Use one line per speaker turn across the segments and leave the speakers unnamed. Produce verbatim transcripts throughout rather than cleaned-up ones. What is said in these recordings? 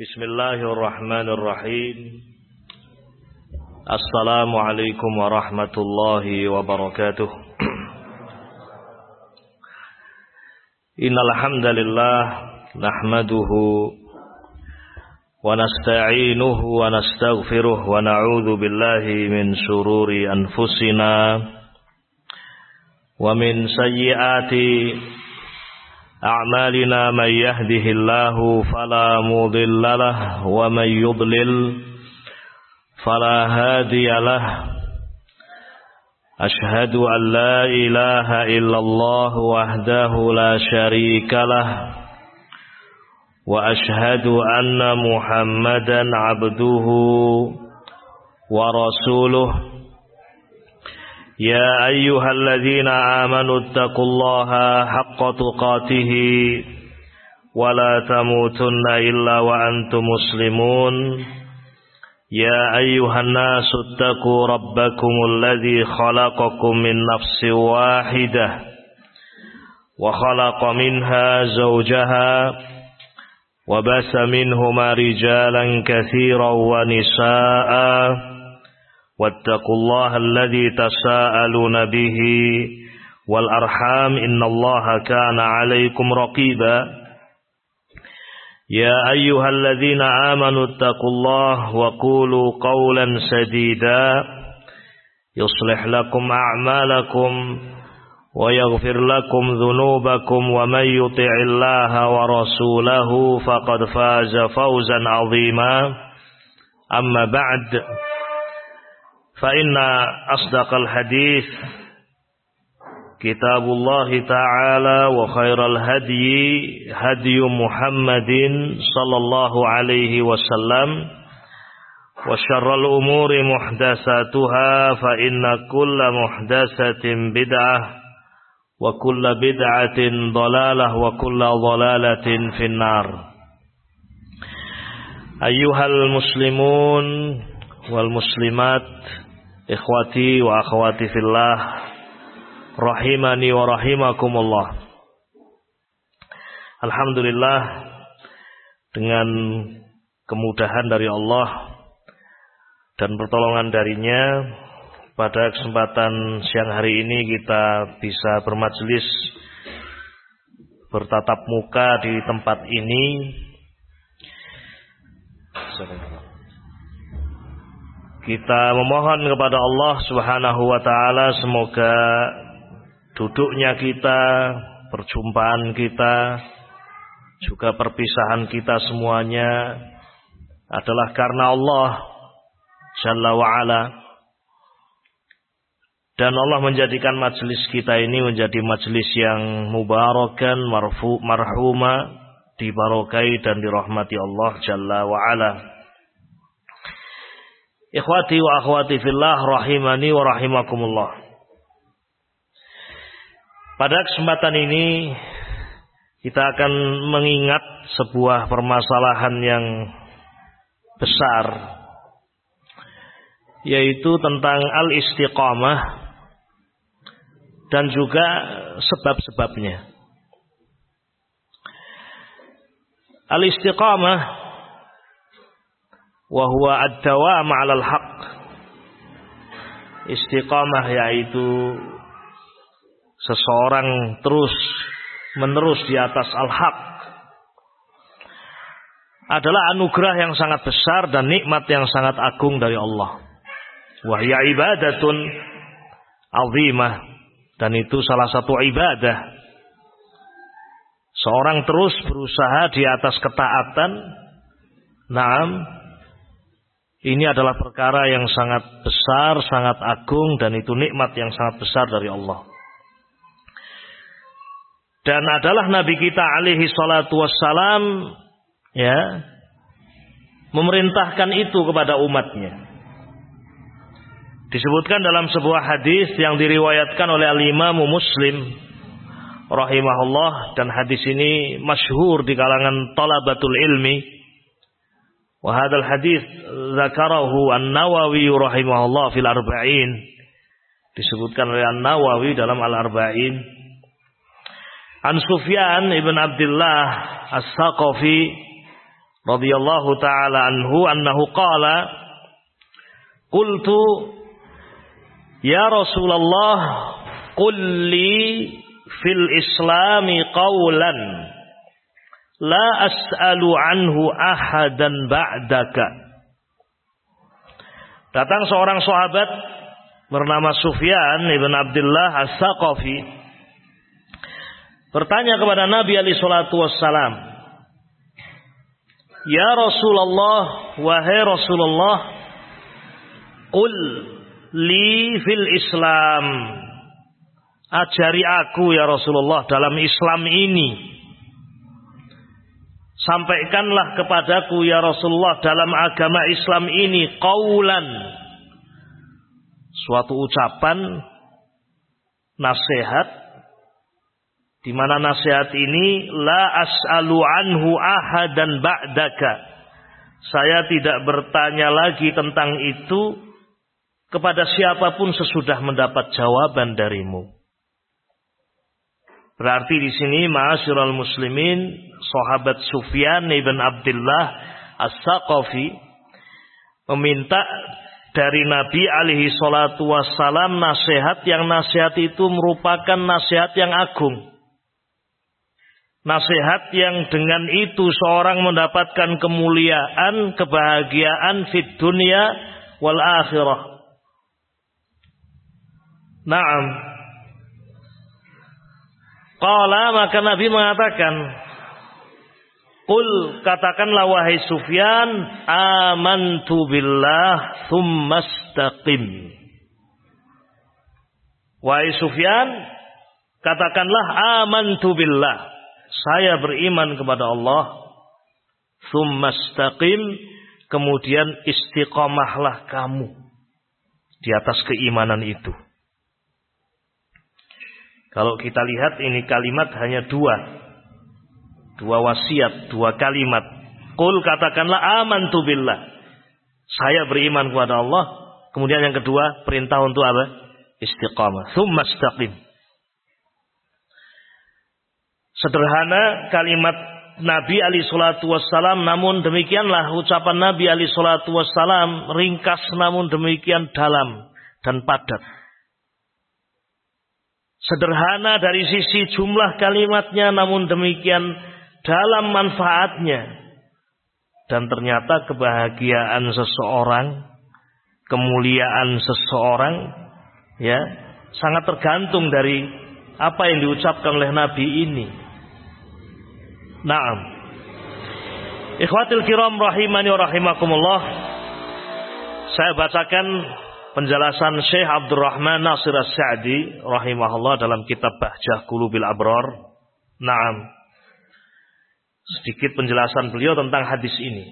Bismillahirrahmanirrahim. Assalamualaikum warahmatullahi wabarakatuh. Innal hamdalillah nahmaduhu wa nasta'inuhu wa nastaghfiruh wa na'udzu billahi min shururi anfusina wa min sayyiati أعمالنا من يهده الله فلا مضل له ومن يضلل فلا هادي له أشهد أن لا إله إلا الله وحده لا شريك له وأشهد أن محمدا عبده ورسوله يا أيها الذين آمنوا اتقوا الله حق تقاته ولا تموتن إلا وأنتم مسلمون يا أيها الناس اتقوا ربكم الذي خلقكم من نفس واحدة وخلق منها زوجها وبث منهما رجالا كثيرا ونساء واتقوا الله الذي تساءلون به والأرحام إن الله كان عليكم رقيبا يا أيها الذين آمنوا اتقوا الله وقولوا قولا سديدا يصلح لكم أعمالكم ويغفر لكم ذنوبكم ومن يطع الله ورسوله فقد فاز فوزا عظيما أما بعد فإن أصدق الحديث كتاب الله تعالى وخير الهدي هدي محمد صلى الله عليه وسلم وشر الأمور محدثاتها فإن كل محدثة بدعة وكل بدعة ضلالة وكل ضلالة في النار. أيها المسلمون والmuslimat, ikhwati wa akhwati fillah, rahimani wa rahimakumullah. Alhamdulillah, dengan kemudahan dari Allah dan pertolongan darinya, pada kesempatan siang hari ini kita bisa bermajelis, bertatap muka di tempat ini. Kita memohon kepada Allah Subhanahu wa taala semoga duduknya kita, perjumpaan kita, juga perpisahan kita semuanya adalah karena Allah Jalla wa Ala. Dan Allah menjadikan majelis kita ini menjadi majelis yang mubarakan, marfu, marhuma, dibarokai dan dirahmati Allah Jalla wa Ala. Ikhwati wa akhwati fillah, rahimani wa rahimakumullah. Pada kesempatan ini kita akan mengingat sebuah permasalahan yang besar, yaitu tentang al-istiqamah dan juga sebab-sebabnya. Al-istiqamah wa huwa ad-dawam 'alal haqq. Istiqamah yaitu seseorang terus menerus di atas al-haq, adalah anugerah yang sangat besar dan nikmat yang sangat agung dari Allah. Wa hiya ibadatun 'azimah, dan itu salah satu ibadah. Seorang terus berusaha di atas ketaatan. Naam, ini adalah perkara yang sangat besar, sangat agung, dan itu nikmat yang sangat besar dari Allah. Dan adalah Nabi kita alaihi salatu wassalam, ya, memerintahkan itu kepada umatnya. Disebutkan dalam sebuah hadis yang diriwayatkan oleh al-Imam Muslim rahimahullah, dan hadis ini masyhur di kalangan talabatul ilmi. Wa hadzal hadis dzakarahu An-Nawawi rahimahullah fil Arba'in. Disebutkan oleh An-Nawawi dalam Al-Arba'in. An Sufyan ibn Abdullah As-Saqafi radhiyallahu taala anhu annahu qala qultu ya Rasulullah qul li fil islami qawlan la as'alu anhu ahadan ba'daka. Datang seorang sahabat bernama Sufyan ibn Abdullah As-Saqafi bertanya kepada Nabi alaihi salatu wassalam, ya Rasulullah, wahai Rasulullah, qul li fil Islam, ajari aku ya Rasulullah dalam Islam ini. Sampaikanlah kepadaku ya Rasulullah dalam agama Islam ini qaulan, suatu ucapan nasihat, di mana nasihat ini la as'alu anhu ahadan ba'daka, saya tidak bertanya lagi tentang itu kepada siapapun sesudah mendapat jawaban darimu. Berarti di sini ma'asyiral muslimin, sahabat Sufyan ibn Abdullah As-Saqafi meminta dari Nabi alaihi salatu wassalam nasihat yang nasihat itu merupakan nasihat yang agung. Nasihat yang dengan itu seorang mendapatkan kemuliaan, kebahagiaan fid dunya wal akhirah. Naam. Qala, maka Nabi mengatakan, qul, katakanlah wahai Sufyan, amantu billah tsumma istaqim. Wahai Sufyan, katakanlah amantu billah, saya beriman kepada Allah, tsumma istaqim, kemudian istiqomahlah kamu di atas keimanan itu. Kalau kita lihat ini kalimat hanya dua. Dua wasiat, dua kalimat. Qul, katakanlah amantu billah, saya beriman kepada Allah. Kemudian yang kedua, perintah untuk apa? Istiqamah. Tsumma istaqim. Sederhana kalimat Nabi alaihi salatu wassalam, namun demikianlah ucapan Nabi alaihi salatu wassalam, ringkas namun demikian dalam dan padat. Sederhana dari sisi jumlah kalimatnya, namun demikian dalam manfaatnya. Dan ternyata kebahagiaan seseorang, kemuliaan seseorang, ya, sangat tergantung dari apa yang diucapkan oleh Nabi ini. Naam. Ikhwatil kiram rahimani wa rahimakumullah. Saya bacakan penjelasan Syekh Abdurrahman Nasir As-Sa'di rahimahullah dalam kitab Bahjah Qulubil Abrar. Naam. Sedikit penjelasan beliau tentang hadis ini.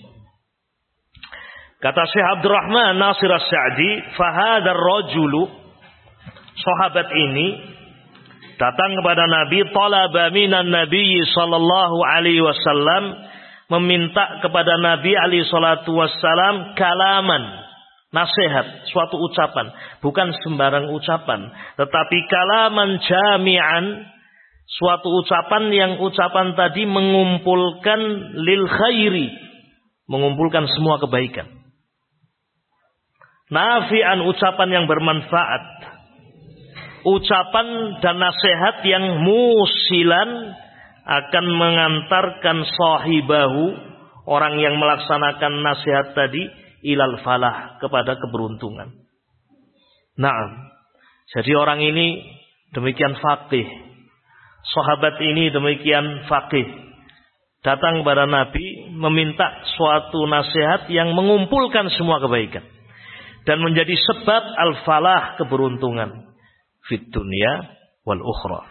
Kata Syekh Abdurrahman Nasir As-Sa'di, fahadar rajulu, sahabat ini datang kepada Nabi, talaba minan Nabi sallallahu alaihi wasallam, meminta kepada Nabi alaihi salatu wassalam kalaman, nasihat, suatu ucapan, bukan sembarang ucapan, tetapi kalaman jami'an, suatu ucapan yang ucapan tadi mengumpulkan lil khairi, mengumpulkan semua kebaikan. Nafi'an, ucapan yang bermanfaat, ucapan dan nasihat yang musilan, akan mengantarkan sahibahu, orang yang melaksanakan nasihat tadi, ilal falah, kepada keberuntungan. Naam. Jadi orang ini demikian faqih. Sahabat ini demikian faqih. Datang kepada Nabi meminta suatu nasihat yang mengumpulkan semua kebaikan dan menjadi sebab al-falah, keberuntungan fid dunya wal ukhra.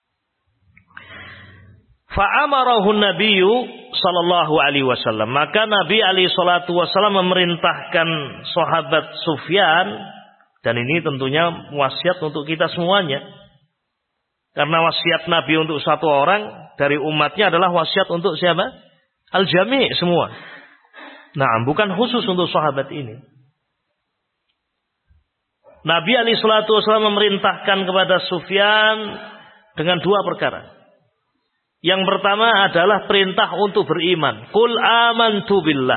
Fa'amarahu nabiyyu sallallahu alaihi wasallam, maka Nabi alaihi salatu wasallam memerintahkan sahabat Sufyan, dan ini tentunya wasiat untuk kita semuanya. Karena wasiat Nabi untuk satu orang dari umatnya adalah wasiat untuk siapa? Al-jami' semua. Nah, bukan khusus untuk sahabat ini. Nabi alaihi salatu wasallam memerintahkan kepada Sufyan dengan dua perkara. Yang pertama adalah perintah untuk beriman. Qul amantu billah.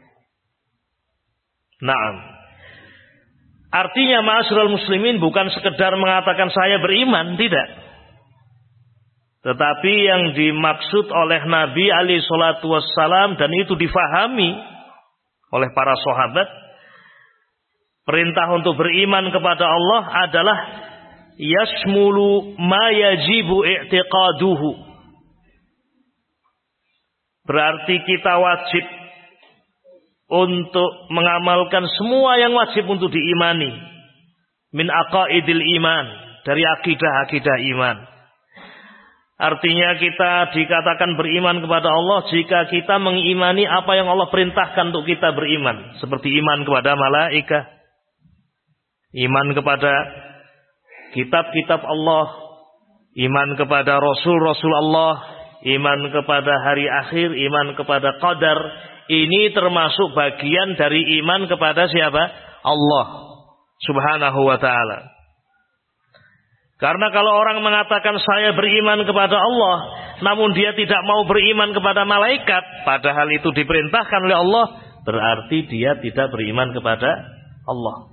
Naam. Artinya ma'asyiral muslimin bukan sekedar mengatakan saya beriman, tidak. Tetapi yang dimaksud oleh Nabi alaihi salatu wassalam, dan itu difahami oleh para sahabat, perintah untuk beriman kepada Allah adalah yasmulu ma yajibu i'tiqaduhu. Berarti kita wajib untuk mengamalkan semua yang wajib untuk diimani. Min aqaidil iman. Dari akidah-akidah iman. Artinya kita dikatakan beriman kepada Allah jika kita mengimani apa yang Allah perintahkan untuk kita beriman. Seperti iman kepada malaikat. Iman kepada kitab-kitab Allah. Iman kepada Rasul-Rasul Allah. Iman kepada hari akhir. Iman kepada qadar. Ini termasuk bagian dari iman kepada siapa? Allah subhanahu wa ta'ala. Karena kalau orang mengatakan saya beriman kepada Allah, namun dia tidak mau beriman kepada malaikat, padahal itu diperintahkan oleh Allah, berarti dia tidak beriman kepada Allah.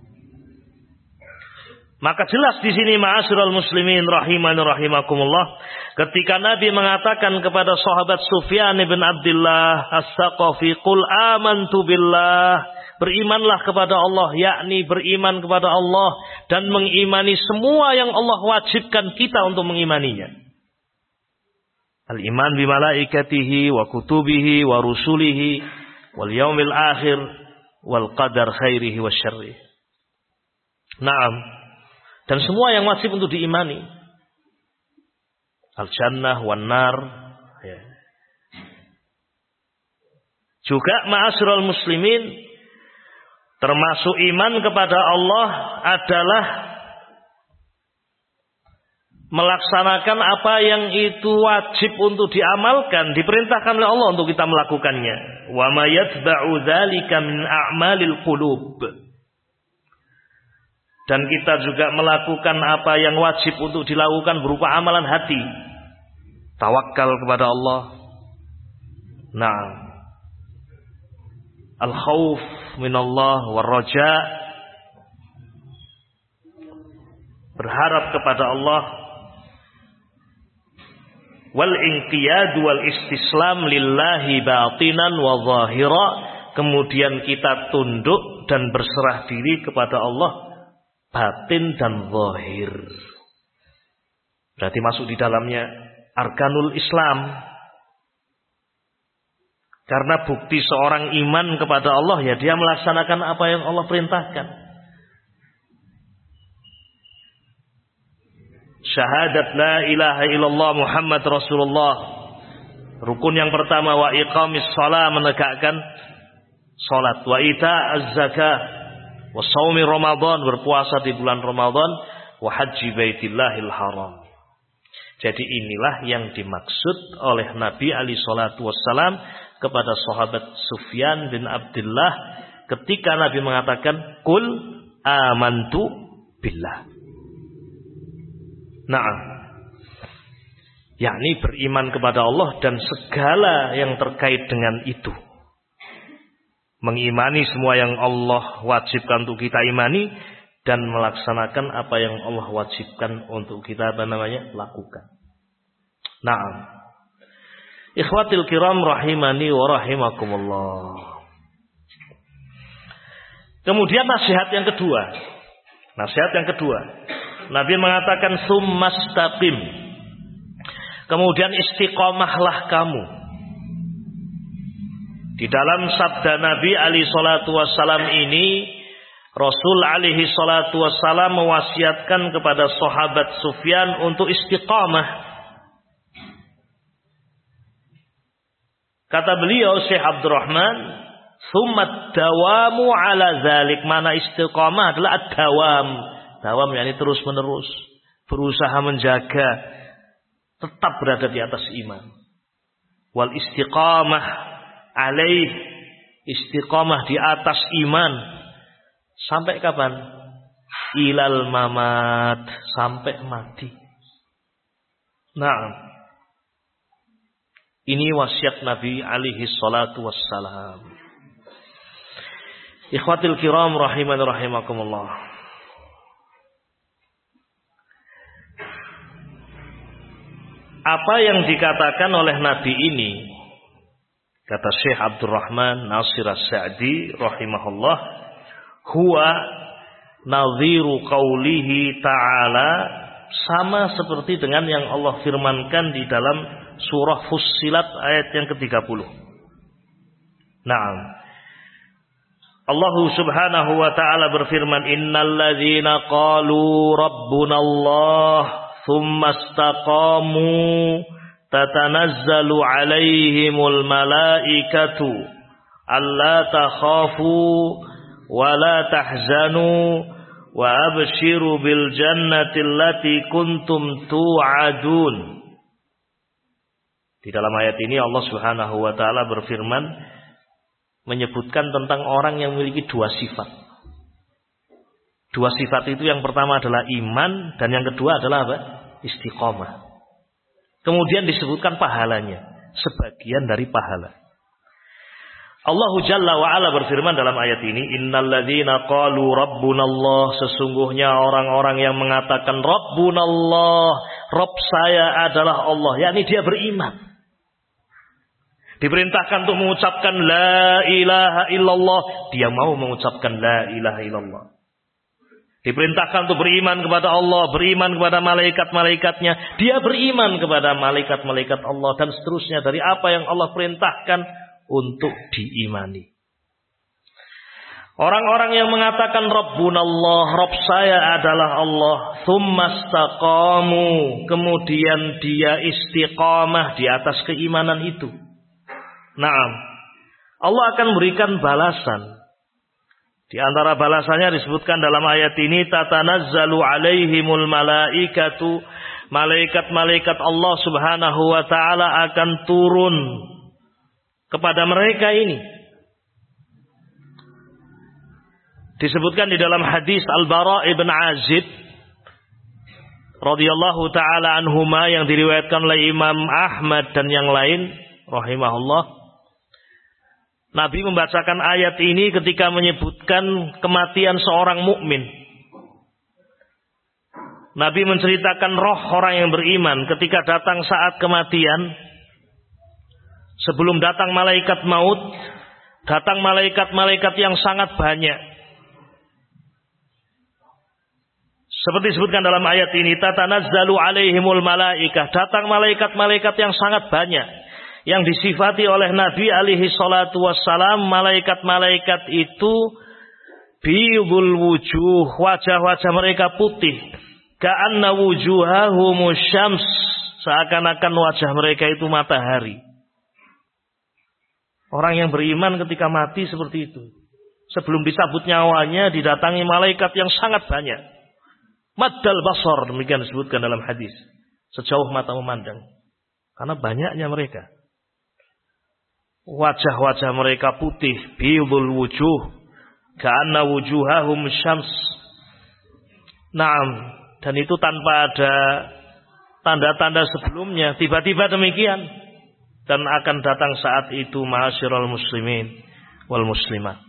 Maka jelas di sini ma'asyiral muslimin rahimani rahimakumullah, ketika Nabi mengatakan kepada sahabat Sufyan bin Abdullah As-Saqafi, "Qul amantu billah," berimanlah kepada Allah, yakni beriman kepada Allah dan mengimani semua yang Allah wajibkan kita untuk mengimaninya. Al-iman bi malaikatihi wa kutubihi wa rusulihi wal yaumil akhir wal qadar khairihi wa syarrihi. Naam. Dan semua yang wajib untuk diimani. Al-jannah wan nar. Ya. Juga ma'asyiral muslimin, termasuk iman kepada Allah adalah melaksanakan apa yang itu wajib untuk diamalkan, diperintahkan oleh Allah untuk kita melakukannya. Wa ma yatba'u dzalika min a'malil qulub. Dan kita juga melakukan apa yang wajib untuk dilakukan berupa amalan hati. Tawakal kepada Allah. Nah, al-khauf minallah war-raja, berharap kepada Allah, wal inqiyad wal istislam lillahi batinan wa zahira, kemudian kita tunduk dan berserah diri kepada Allah batin dan zahir. Berarti masuk di dalamnya arkanul Islam. Karena bukti seorang iman kepada Allah, ya dia melaksanakan apa yang Allah perintahkan. Syahadat la ilaha illallah Muhammad Rasulullah. Rukun yang pertama, wa iqamis shalah, menegakkan salat, wa ita'az zakah, wa shaumi Ramadan, berpuasa di bulan Ramadan, wa haji baitillahil haram. Jadi inilah yang dimaksud oleh Nabi alaihi salatu wassalam kepada sahabat Sufyan bin Abdullah ketika Nabi mengatakan qul amantu billah. Naam. Yakni beriman kepada Allah dan segala yang terkait dengan itu. Mengimani semua yang Allah wajibkan untuk kita imani dan melaksanakan apa yang Allah wajibkan untuk kita apa namanya lakukan. Naam. Ikhwatil kiram rahimani wa rahimakumullah. Kemudian nasihat yang kedua. Nasihat yang kedua. Nabi mengatakan summastaqim. Kemudian istiqomahlah kamu. Di dalam sabda Nabi alaihi salatu wassalam ini, Rasul alaihi salatu wassalam mewasiatkan kepada sahabat Sufyan untuk istiqamah. Kata beliau Syekh Abdurrahman, "Tsummat dawamu ala zalik." Mana istiqamah adalah ad-dawam. Dawam yakni terus menerus, berusaha menjaga tetap berada di atas iman. Wal istiqamah alaih, istiqamah di atas iman sampai kapan? Ilal mamat, sampai mati. Nah, Ini wasiat Nabi alaihi salatu wassalam. Ikhwatil kiram rahiman rahimakumullah. Apa yang dikatakan oleh Nabi ini, kata Syekh Abdurrahman Nasir As-Sa'di rahimahullah, huwa nadhiru qawlihi ta'ala, sama seperti dengan yang Allah firmankan di dalam surah Fussilat ayat yang ketiga puluh. Naam. Allah subhanahu wa ta'ala berfirman, innal ladzina qalu rabbunallah thumma istaqamu tatanazzalu alaihimul malaikatu alla takhafu wa la tahzanu wa abshiru bil jannati allati kuntum tu'adun. Di dalam ayat ini Allah Subhanahu wa taala berfirman menyebutkan tentang orang yang memiliki dua sifat. Dua sifat itu yang pertama adalah iman dan yang kedua adalah apa? Istiqomah. Kemudian disebutkan pahalanya, sebagian dari pahala. Allah Jalla wa Ala berfirman dalam ayat ini, innal ladzina qalu rabbunallah, sesungguhnya orang-orang yang mengatakan rabbunallah, Rabb saya adalah Allah, yakni dia beriman. Diperintahkan untuk mengucapkan la ilaha illallah, dia mau mengucapkan la ilaha illallah. Diperintahkan untuk beriman kepada Allah, beriman kepada malaikat-malaikatnya, dia beriman kepada malaikat-malaikat Allah dan seterusnya dari apa yang Allah perintahkan untuk diimani. Orang-orang yang mengatakan Rabbunallah, Rabb saya adalah Allah, tsumastaqamu, kemudian dia istiqamah di atas keimanan itu. Naam, Allah akan berikan balasan. Di antara balasannya disebutkan dalam ayat ini, tatanazzalu alaihimul malaikatu, malaikat-malaikat Allah Subhanahu wa taala akan turun kepada mereka ini. Disebutkan di dalam hadis Al-Bara ibn Azib radhiyallahu taala anhuma yang diriwayatkan oleh Imam Ahmad dan yang lain rahimahullah. Nabi membacakan ayat ini ketika menyebutkan kematian seorang mukmin. Nabi menceritakan roh orang yang beriman ketika datang saat kematian. Sebelum datang malaikat maut, datang malaikat-malaikat yang sangat banyak. Seperti disebutkan dalam ayat ini, tatanazzalu alaihimul malaikah, datang malaikat-malaikat yang sangat banyak. Yang disifati oleh Nabi alaihi salatu wassalam, malaikat-malaikat itu biyudul wujuh, wajah-wajah mereka putih, ka'anna wujuhahumus syams, seakan-akan wajah mereka itu matahari. Orang yang beriman ketika mati seperti itu. Sebelum dicabut nyawanya didatangi malaikat yang sangat banyak. Maddal basar, demikian disebutkan dalam hadis, sejauh mata memandang. Karena banyaknya mereka. Wajah-wajah mereka putih, biyudul wujuh, ka'anna wujuhahum syams. Naam, dan itu tanpa ada tanda-tanda sebelumnya, tiba-tiba demikian. Dan akan datang saat itu ma'asyiral muslimin wal muslimat.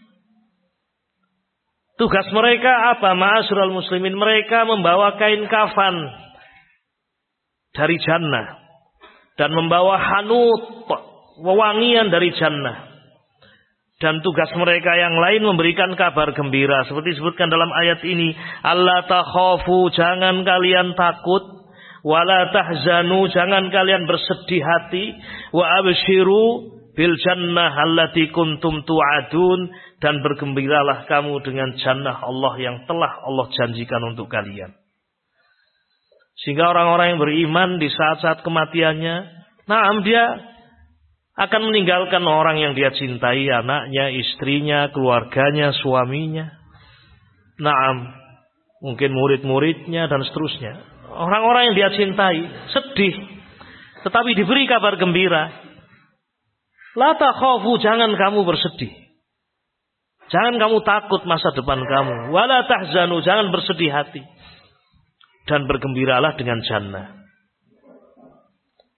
Tugas mereka apa? Ma'asyiral muslimin, mereka membawa kain kafan dari jannah dan membawa hanut, wewangian dari jannah. Dan tugas mereka yang lain memberikan kabar gembira. Seperti disebutkan dalam ayat ini, alla takhafu, jangan kalian takut, wala tahzanu, jangan kalian bersedih hati, wa abshiru bil jannah allati kuntum tu'adun, dan bergembiralah kamu dengan jannah Allah yang telah Allah janjikan untuk kalian. Sehingga orang-orang yang beriman di saat-saat kematiannya, naam, dia akan meninggalkan orang yang dia cintai, anaknya, istrinya, keluarganya, suaminya. Naam, mungkin murid-muridnya dan seterusnya. Orang-orang yang dia cintai sedih, tetapi diberi kabar gembira. La takhafu, jangan kamu bersedih. Jangan kamu takut masa depan kamu. Wala tahzanu, jangan bersedih hati. Dan bergembiralah dengan jannah.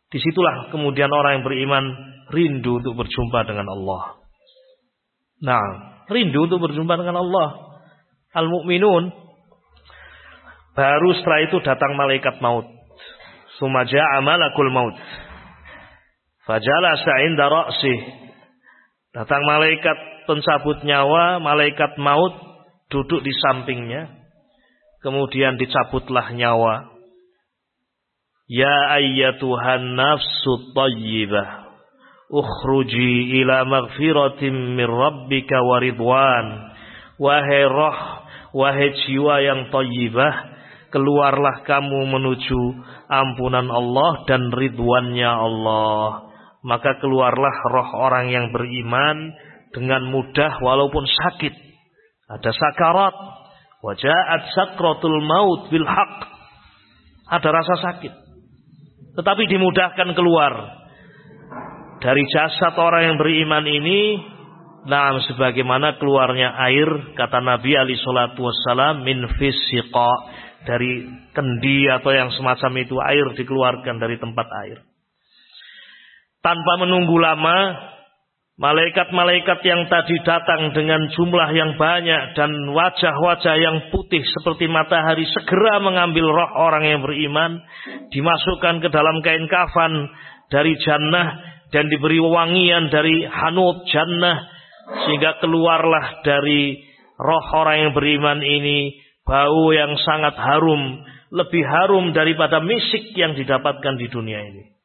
Disitulah kemudian orang yang beriman rindu untuk berjumpa dengan Allah. Nah, rindu untuk berjumpa dengan Allah. Al-mu'minun. Baru setelah itu datang malaikat maut. Summa ja'a malakul maut. Fajalasa 'inda ra'sih. Datang malaikat pencabut nyawa, malaikat maut duduk di sampingnya. Kemudian dicabutlah nyawa. Ya ayyatuhan nafsut thayyibah, ukhruji ila maghfiratin min rabbika wa ridwan. Wahai roh, wahai jiwa yang thayyibah, keluarlah kamu menuju ampunan Allah dan ridwannya Allah. Maka keluarlah roh orang yang beriman dengan mudah walaupun sakit. Ada sakarat. Waja'at sakratul maut bil haqq. Ada rasa sakit. Tetapi dimudahkan keluar dari jasad orang yang beriman ini. Nah, sebagaimana keluarnya air, kata Nabi alaihi salatu wassalam, min fisiqa, dari kendi atau yang semacam itu, air dikeluarkan dari tempat air. Tanpa menunggu lama, malaikat-malaikat yang tadi datang dengan jumlah yang banyak dan wajah-wajah yang putih seperti matahari segera mengambil roh orang yang beriman, dimasukkan ke dalam kain kafan dari jannah dan diberi wangian dari hanut jannah, sehingga keluarlah dari roh orang yang beriman ini bau yang sangat harum, lebih harum daripada misik yang didapatkan di dunia ini.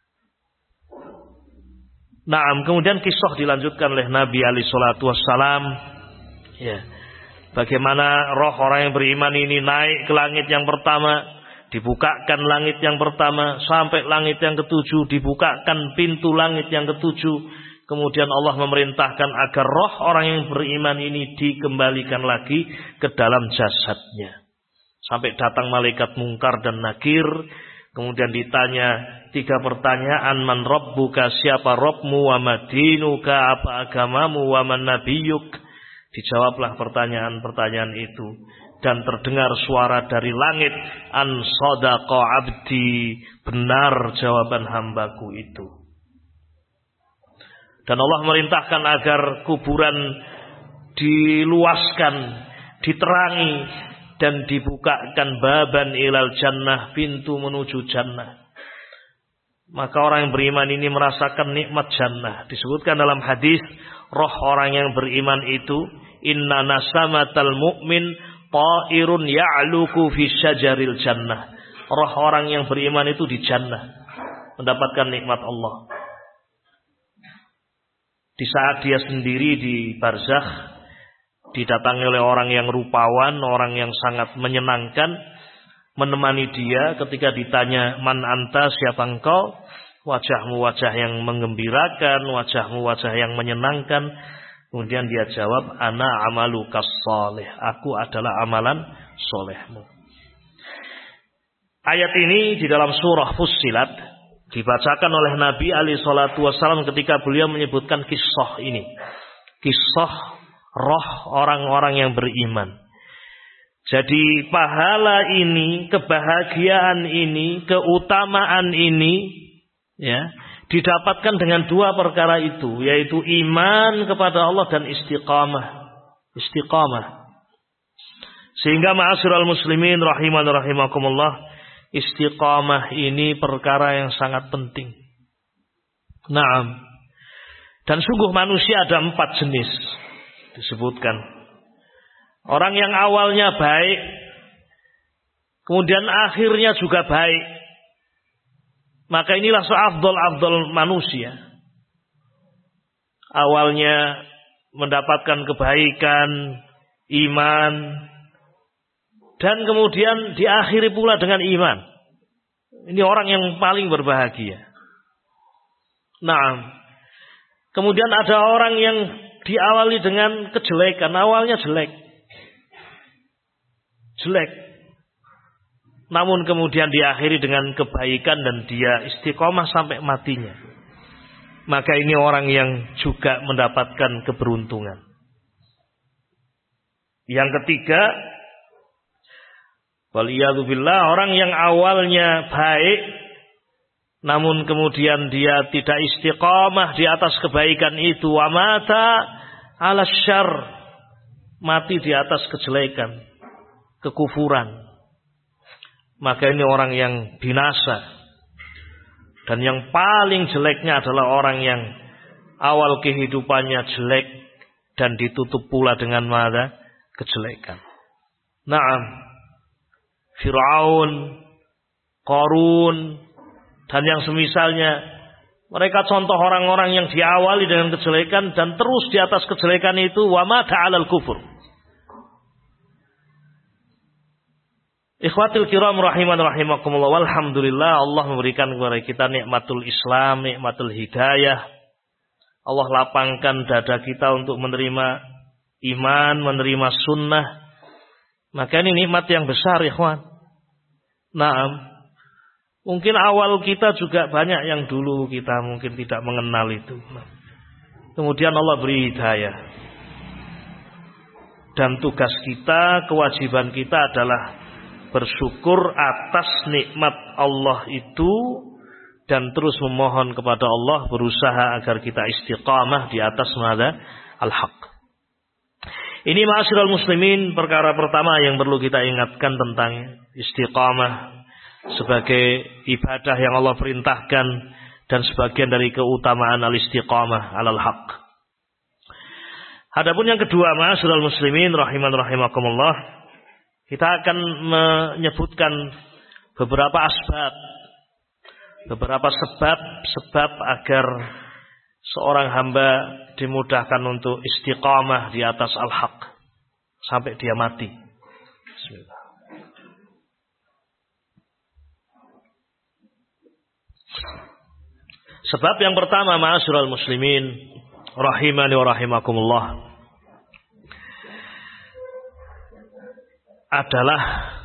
Nah, kemudian kisah dilanjutkan oleh Nabi alaihi salatu wassalam. Ya. Bagaimana roh orang yang beriman ini naik ke langit yang pertama, dibukakan langit yang pertama sampai langit yang ketujuh, dibukakan pintu langit yang ketujuh. Kemudian Allah memerintahkan agar roh orang yang beriman ini dikembalikan lagi ke dalam jasadnya. Sampai datang malaikat Munkar dan Nakir. Kemudian ditanya tiga pertanyaan, man rabbuka, siapa Rabbmu, wa madinuka, apa agamamu, wa man nabiyuk. Dijawablah pertanyaan-pertanyaan itu. Dan terdengar suara dari langit, an sadaqa abdi, benar jawaban hambaku itu. Dan Allah merintahkan agar kuburan diluaskan, diterangi, dan dibukakan baban ilal jannah, pintu menuju jannah. Maka orang yang beriman ini merasakan nikmat jannah. Disebutkan dalam hadis, roh orang yang beriman itu, inna nasamatal mu'min ta'irun ya'luku fi syajaril jannah. Roh orang yang beriman itu di jannah, mendapatkan nikmat Allah. Di saat dia sendiri di barzakh, didatangi oleh orang yang rupawan, orang yang sangat menyenangkan, menemani dia ketika ditanya, man anta, siapa engkau? Wajahmu wajah yang menggembirakan, wajahmu wajah yang menyenangkan. Kemudian dia jawab, ana amalukas soleh, aku adalah amalan solehmu. Ayat ini di dalam surah Fussilat dibacakan oleh Nabi alaihi salatu wassalam ketika beliau menyebutkan kisah ini. Kisah roh orang-orang yang beriman. Jadi pahala ini, kebahagiaan ini, keutamaan ini, ya, didapatkan dengan dua perkara itu, yaitu iman kepada Allah dan istiqamah. Istiqamah. Sehingga ma'asyiral muslimin rahiman rahimakumullah, istiqamah ini perkara yang sangat penting. Naam. Dan sungguh manusia ada empat jenis. Disebutkan orang yang awalnya baik, kemudian akhirnya juga baik, maka inilah seafdol-afdol manusia. Awalnya mendapatkan kebaikan, iman, dan kemudian diakhiri pula dengan iman. Ini orang yang paling berbahagia. Nah, kemudian ada orang yang diawali dengan kejelekan, awalnya jelek. Jelek. Namun kemudian diakhiri dengan kebaikan dan dia istiqomah sampai matinya. Maka ini orang yang juga mendapatkan keberuntungan. Yang ketiga, waliyadzubillah, orang yang awalnya baik namun kemudian dia tidak istiqamah di atas kebaikan itu, wa mata ala syarr, mati di atas kejelekan, kekufuran, maka ini orang yang binasa. Dan yang paling jeleknya adalah orang yang awal kehidupannya jelek dan ditutup pula dengan mata kejelekan. Naam, Fir'aun, Qarun, dan yang semisalnya, mereka contoh orang-orang yang diawali dengan kejelekan dan terus di atas kejelekan itu, wa mata 'alal kufur. Ikhwatil kiram rahiman rahimakumullah, walhamdulillah Allah memberikan kepada kita nikmatul Islam, nikmatul hidayah. Allah lapangkan dada kita untuk menerima iman, menerima sunnah. Maka ini nikmat yang besar, ikhwan. Naam. Mungkin awal kita juga banyak yang dulu kita mungkin tidak mengenal itu. Kemudian Allah beri hidayah. Dan tugas kita, kewajiban kita adalah bersyukur atas nikmat Allah itu dan terus memohon kepada Allah, berusaha agar kita istiqamah di atas mada al-haq. Ini ma'asyiral muslimin, perkara pertama yang perlu kita ingatkan tentang istiqamah sebagai ibadah yang Allah perintahkan dan sebagian dari keutamaan al-istiqamah alal haq. Adapun yang kedua, ma'asyiral muslimin rahiman rahimakumullah, kita akan menyebutkan beberapa asbab, beberapa sebab-sebab agar seorang hamba dimudahkan untuk istiqamah di atas al-haq sampai dia mati. Bismillah. Sebab yang pertama, ma'asyiral muslimin rahimani wa rahimakumullah, adalah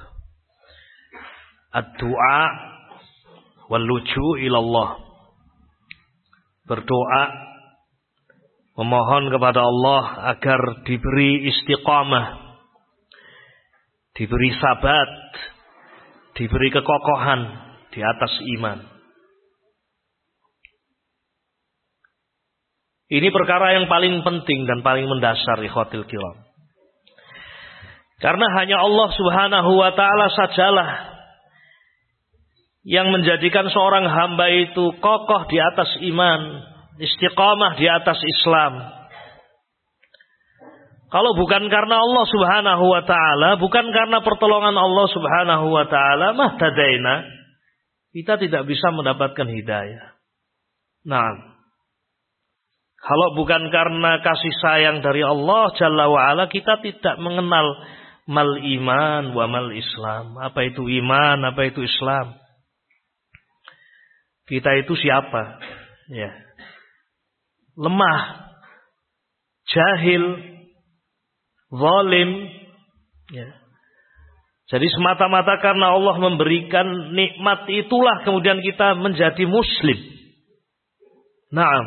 ad-du'a wal luju' ilallah. Berdoa, memohon kepada Allah agar diberi istiqamah, diberi sabat, diberi kekokohan di atas iman. Ini perkara yang paling penting dan paling mendasar, ikhwatil kiram. Karena hanya Allah subhanahu wa ta'ala sajalah yang menjadikan seorang hamba itu kokoh di atas iman, istiqamah di atas Islam. Kalau bukan karena Allah subhanahu wa ta'ala, bukan karena pertolongan Allah subhanahu wa ta'ala, mahtadaina, kita tidak bisa mendapatkan hidayah. Nah, kalau bukan karena kasih sayang dari Allah Jalla wa'ala, kita tidak mengenal mal iman wa mal Islam. Apa itu iman, apa itu Islam? Kita itu siapa? Ya. Lemah, jahil, zalim. Ya. Jadi semata-mata karena Allah memberikan nikmat itulah kemudian kita menjadi muslim. Naam.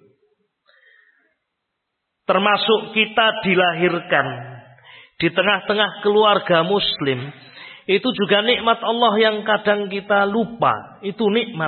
Termasuk kita dilahirkan di tengah-tengah keluarga muslim, itu juga nikmat Allah yang kadang kita lupa. Itu nikmat.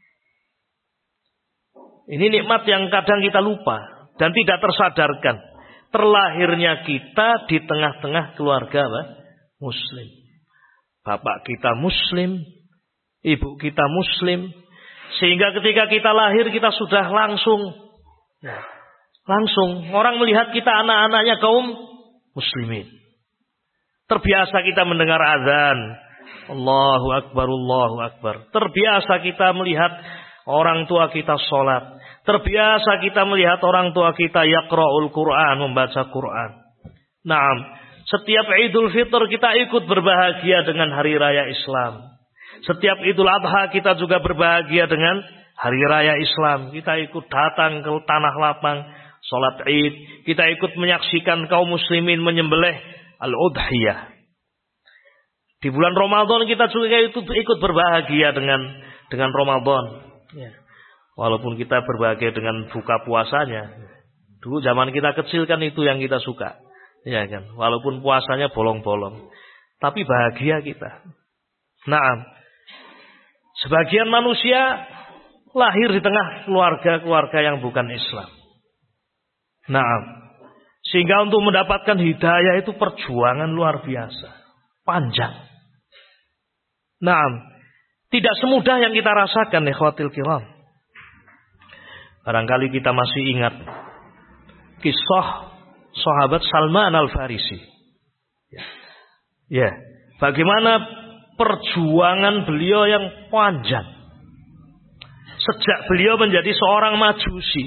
Ini nikmat yang kadang kita lupa dan tidak tersadarkan. Terlahirnya kita di tengah-tengah keluarga apa? Muslim. Bapak kita muslim, ibu kita muslim, sehingga ketika kita lahir kita sudah langsung, ya, langsung orang melihat kita anak-anaknya kaum muslimin. Terbiasa kita mendengar azan, Allahu Akbar, Allahu Akbar. Terbiasa kita melihat orang tua kita sholat. Terbiasa kita melihat orang tua kita yaqra'ul Quran, membaca Quran. Naam, setiap Idul Fitr kita ikut berbahagia dengan hari raya Islam. Setiap Idul Adha kita juga berbahagia dengan hari raya Islam. Kita ikut datang ke tanah lapang sholat Id, kita ikut menyaksikan kaum muslimin menyembelih al-udhiyah. Di bulan Ramadan kita juga ikut berbahagia dengan dengan Ramadan. Ya. Walaupun kita berbahagia dengan buka puasanya. Dulu zaman kita kecil kan itu yang kita suka. Ya kan? Walaupun puasanya bolong-bolong, tapi bahagia kita. Nah, sebagian manusia lahir di tengah keluarga-keluarga yang bukan Islam. Nah, sehingga untuk mendapatkan hidayah itu perjuangan luar biasa, panjang. Nah, tidak semudah yang kita rasakan, ikhwatil kiram. Barangkali kita masih ingat kisah sahabat Salman Al-Farisi. Ya. ya, bagaimana perjuangan beliau yang panjang sejak beliau menjadi seorang majusi.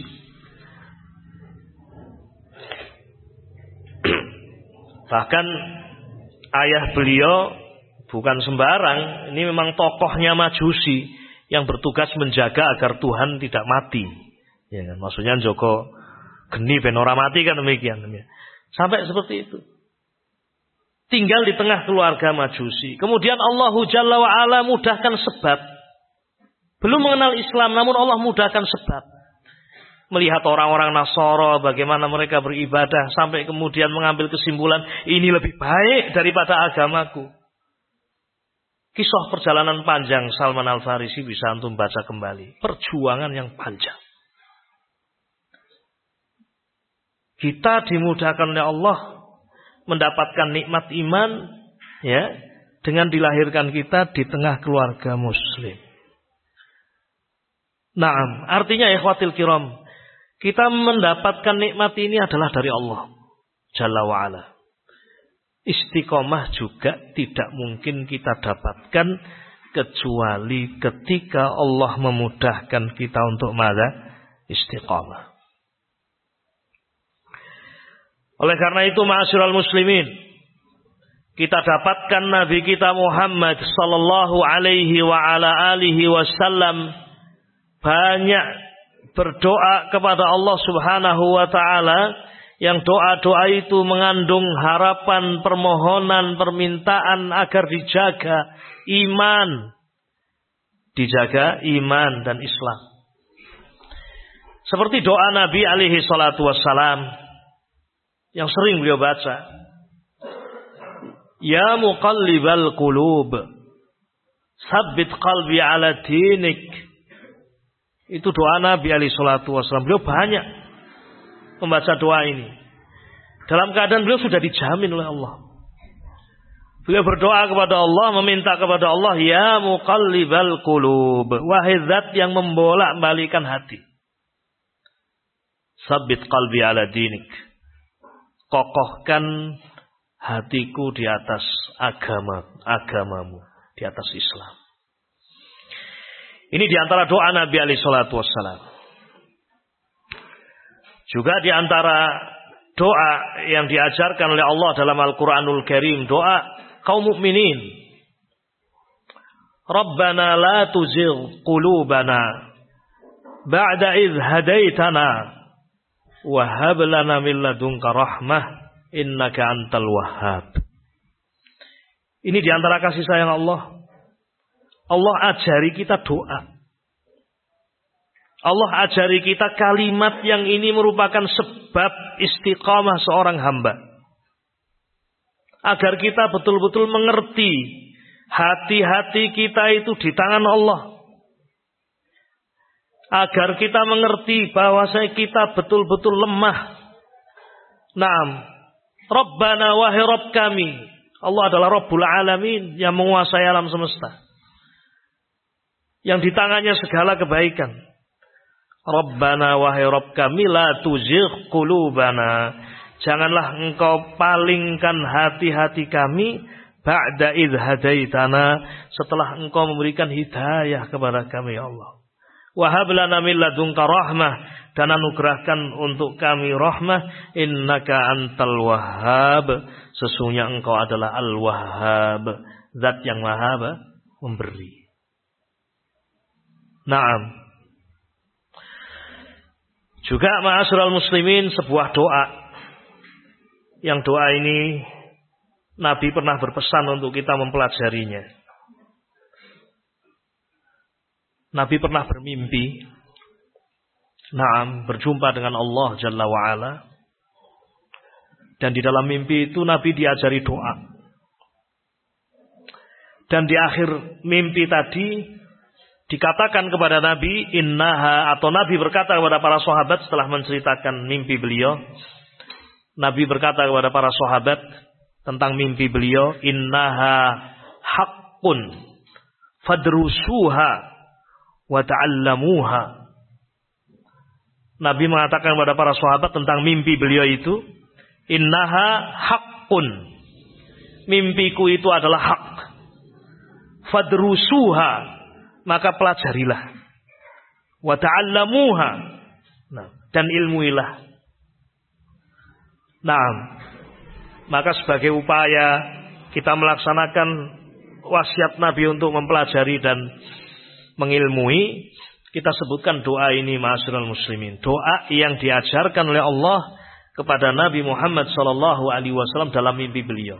Bahkan ayah beliau bukan sembarang, ini memang tokohnya majusi yang bertugas menjaga agar Tuhan tidak mati. Ya kan? Maksudnya Joko geni ben ora mati kan demikian. Sampai seperti itu. Tinggal di tengah keluarga majusi. Kemudian Allah Jalla wa Ala mudahkan sebab. Belum mengenal Islam namun Allah mudahkan sebab. Melihat orang-orang Nasara bagaimana mereka beribadah sampai kemudian mengambil kesimpulan ini lebih baik daripada agamaku. Kisah perjalanan panjang Salman Al-Farisi bisa antum baca kembali. Perjuangan yang panjang. Kita dimudahkan oleh Allah mendapatkan nikmat iman ya dengan dilahirkan kita di tengah keluarga muslim. Naam, artinya ikhwatil kiram, kita mendapatkan nikmat ini adalah dari Allah Jalla wa Ala. Istiqomah juga tidak mungkin kita dapatkan kecuali ketika Allah memudahkan kita untuk mada istiqomah. Oleh karena itu ma'asyiral muslimin, kita dapatkan Nabi kita Muhammad sallallahu alaihi wa ala alihi wasallam banyak berdoa kepada Allah Subhanahu wa taala, yang doa-doa itu mengandung harapan, permohonan, permintaan agar dijaga iman, dijaga iman dan Islam. Seperti doa Nabi alaihi salatu wassalam yang sering beliau baca, Ya muqallibal qulub, sabbit qalbi ala dinik. Itu doa Nabi alaihi salatu wasallam. Beliau banyak membaca doa ini. Dalam keadaan beliau sudah dijamin oleh Allah. Beliau berdoa kepada Allah, meminta kepada Allah, Ya muqallibal qulub, wahai zat yang membolak-balikan hati, sabbit qalbi ala dinik, kokohkan hatiku di atas agama, agamamu, di atas Islam. Ini diantara doa Nabi alaihi salatu wassalam. Juga diantara doa yang diajarkan oleh Allah dalam Al-Quranul Karim, doa kaum mukminin. Rabbana la tuzigh qulubana ba'da idh hadaitana wa hab lana min ladunka rahmah innaka antal wahhab. Ini diantara kasih sayang Allah. Allah ajari kita doa. Allah ajari kita kalimat yang ini merupakan sebab istiqamah seorang hamba. Agar kita betul-betul mengerti hati-hati kita itu di tangan Allah. Agar kita mengerti bahwa kita betul-betul lemah. Naam. Rabbana wahai Rabb kami. Allah adalah Rabbul Alamin yang menguasai alam semesta. Yang di tangannya segala kebaikan. Rabbana wahai Rabb kami la tuzigh qulubana. Janganlah engkau palingkan hati-hati kami ba'da idh hadaitana, setelah engkau memberikan hidayah kepada kami ya Allah. Wa hab lana min ladunka rahmah, dan anugerahkan untuk kami rahmah, innaka antal wahhab, sesungguhnya engkau adalah al-wahhab, zat yang maha memberi. Naam. Juga ma'asyiral muslimin, sebuah doa, yang doa ini Nabi pernah berpesan untuk kita mempelajarinya. Nabi pernah bermimpi, naam, berjumpa dengan Allah Jalla wa'ala. Dan di dalam mimpi itu Nabi diajari doa. Dan di akhir mimpi tadi dikatakan kepada Nabi, innaha, atau Nabi berkata kepada para sahabat setelah menceritakan mimpi beliau. Nabi berkata kepada para sahabat tentang mimpi beliau, innaha haqqun fadrusuha wa ta'allamuha. Nabi mengatakan kepada para sahabat tentang mimpi beliau itu, innaha haqqun, mimpiku itu adalah hak. Fadrusuha, maka pelajarilah. Wa ta'allamuha, nah, dan ilmuilah. Nah, maka sebagai upaya kita melaksanakan wasiat Nabi untuk mempelajari dan mengilmui, kita sebutkan doa ini, ma'asyiral muslimin. Doa yang diajarkan oleh Allah kepada Nabi Muhammad sallallahu alaihi wasallam dalam mimpi beliau.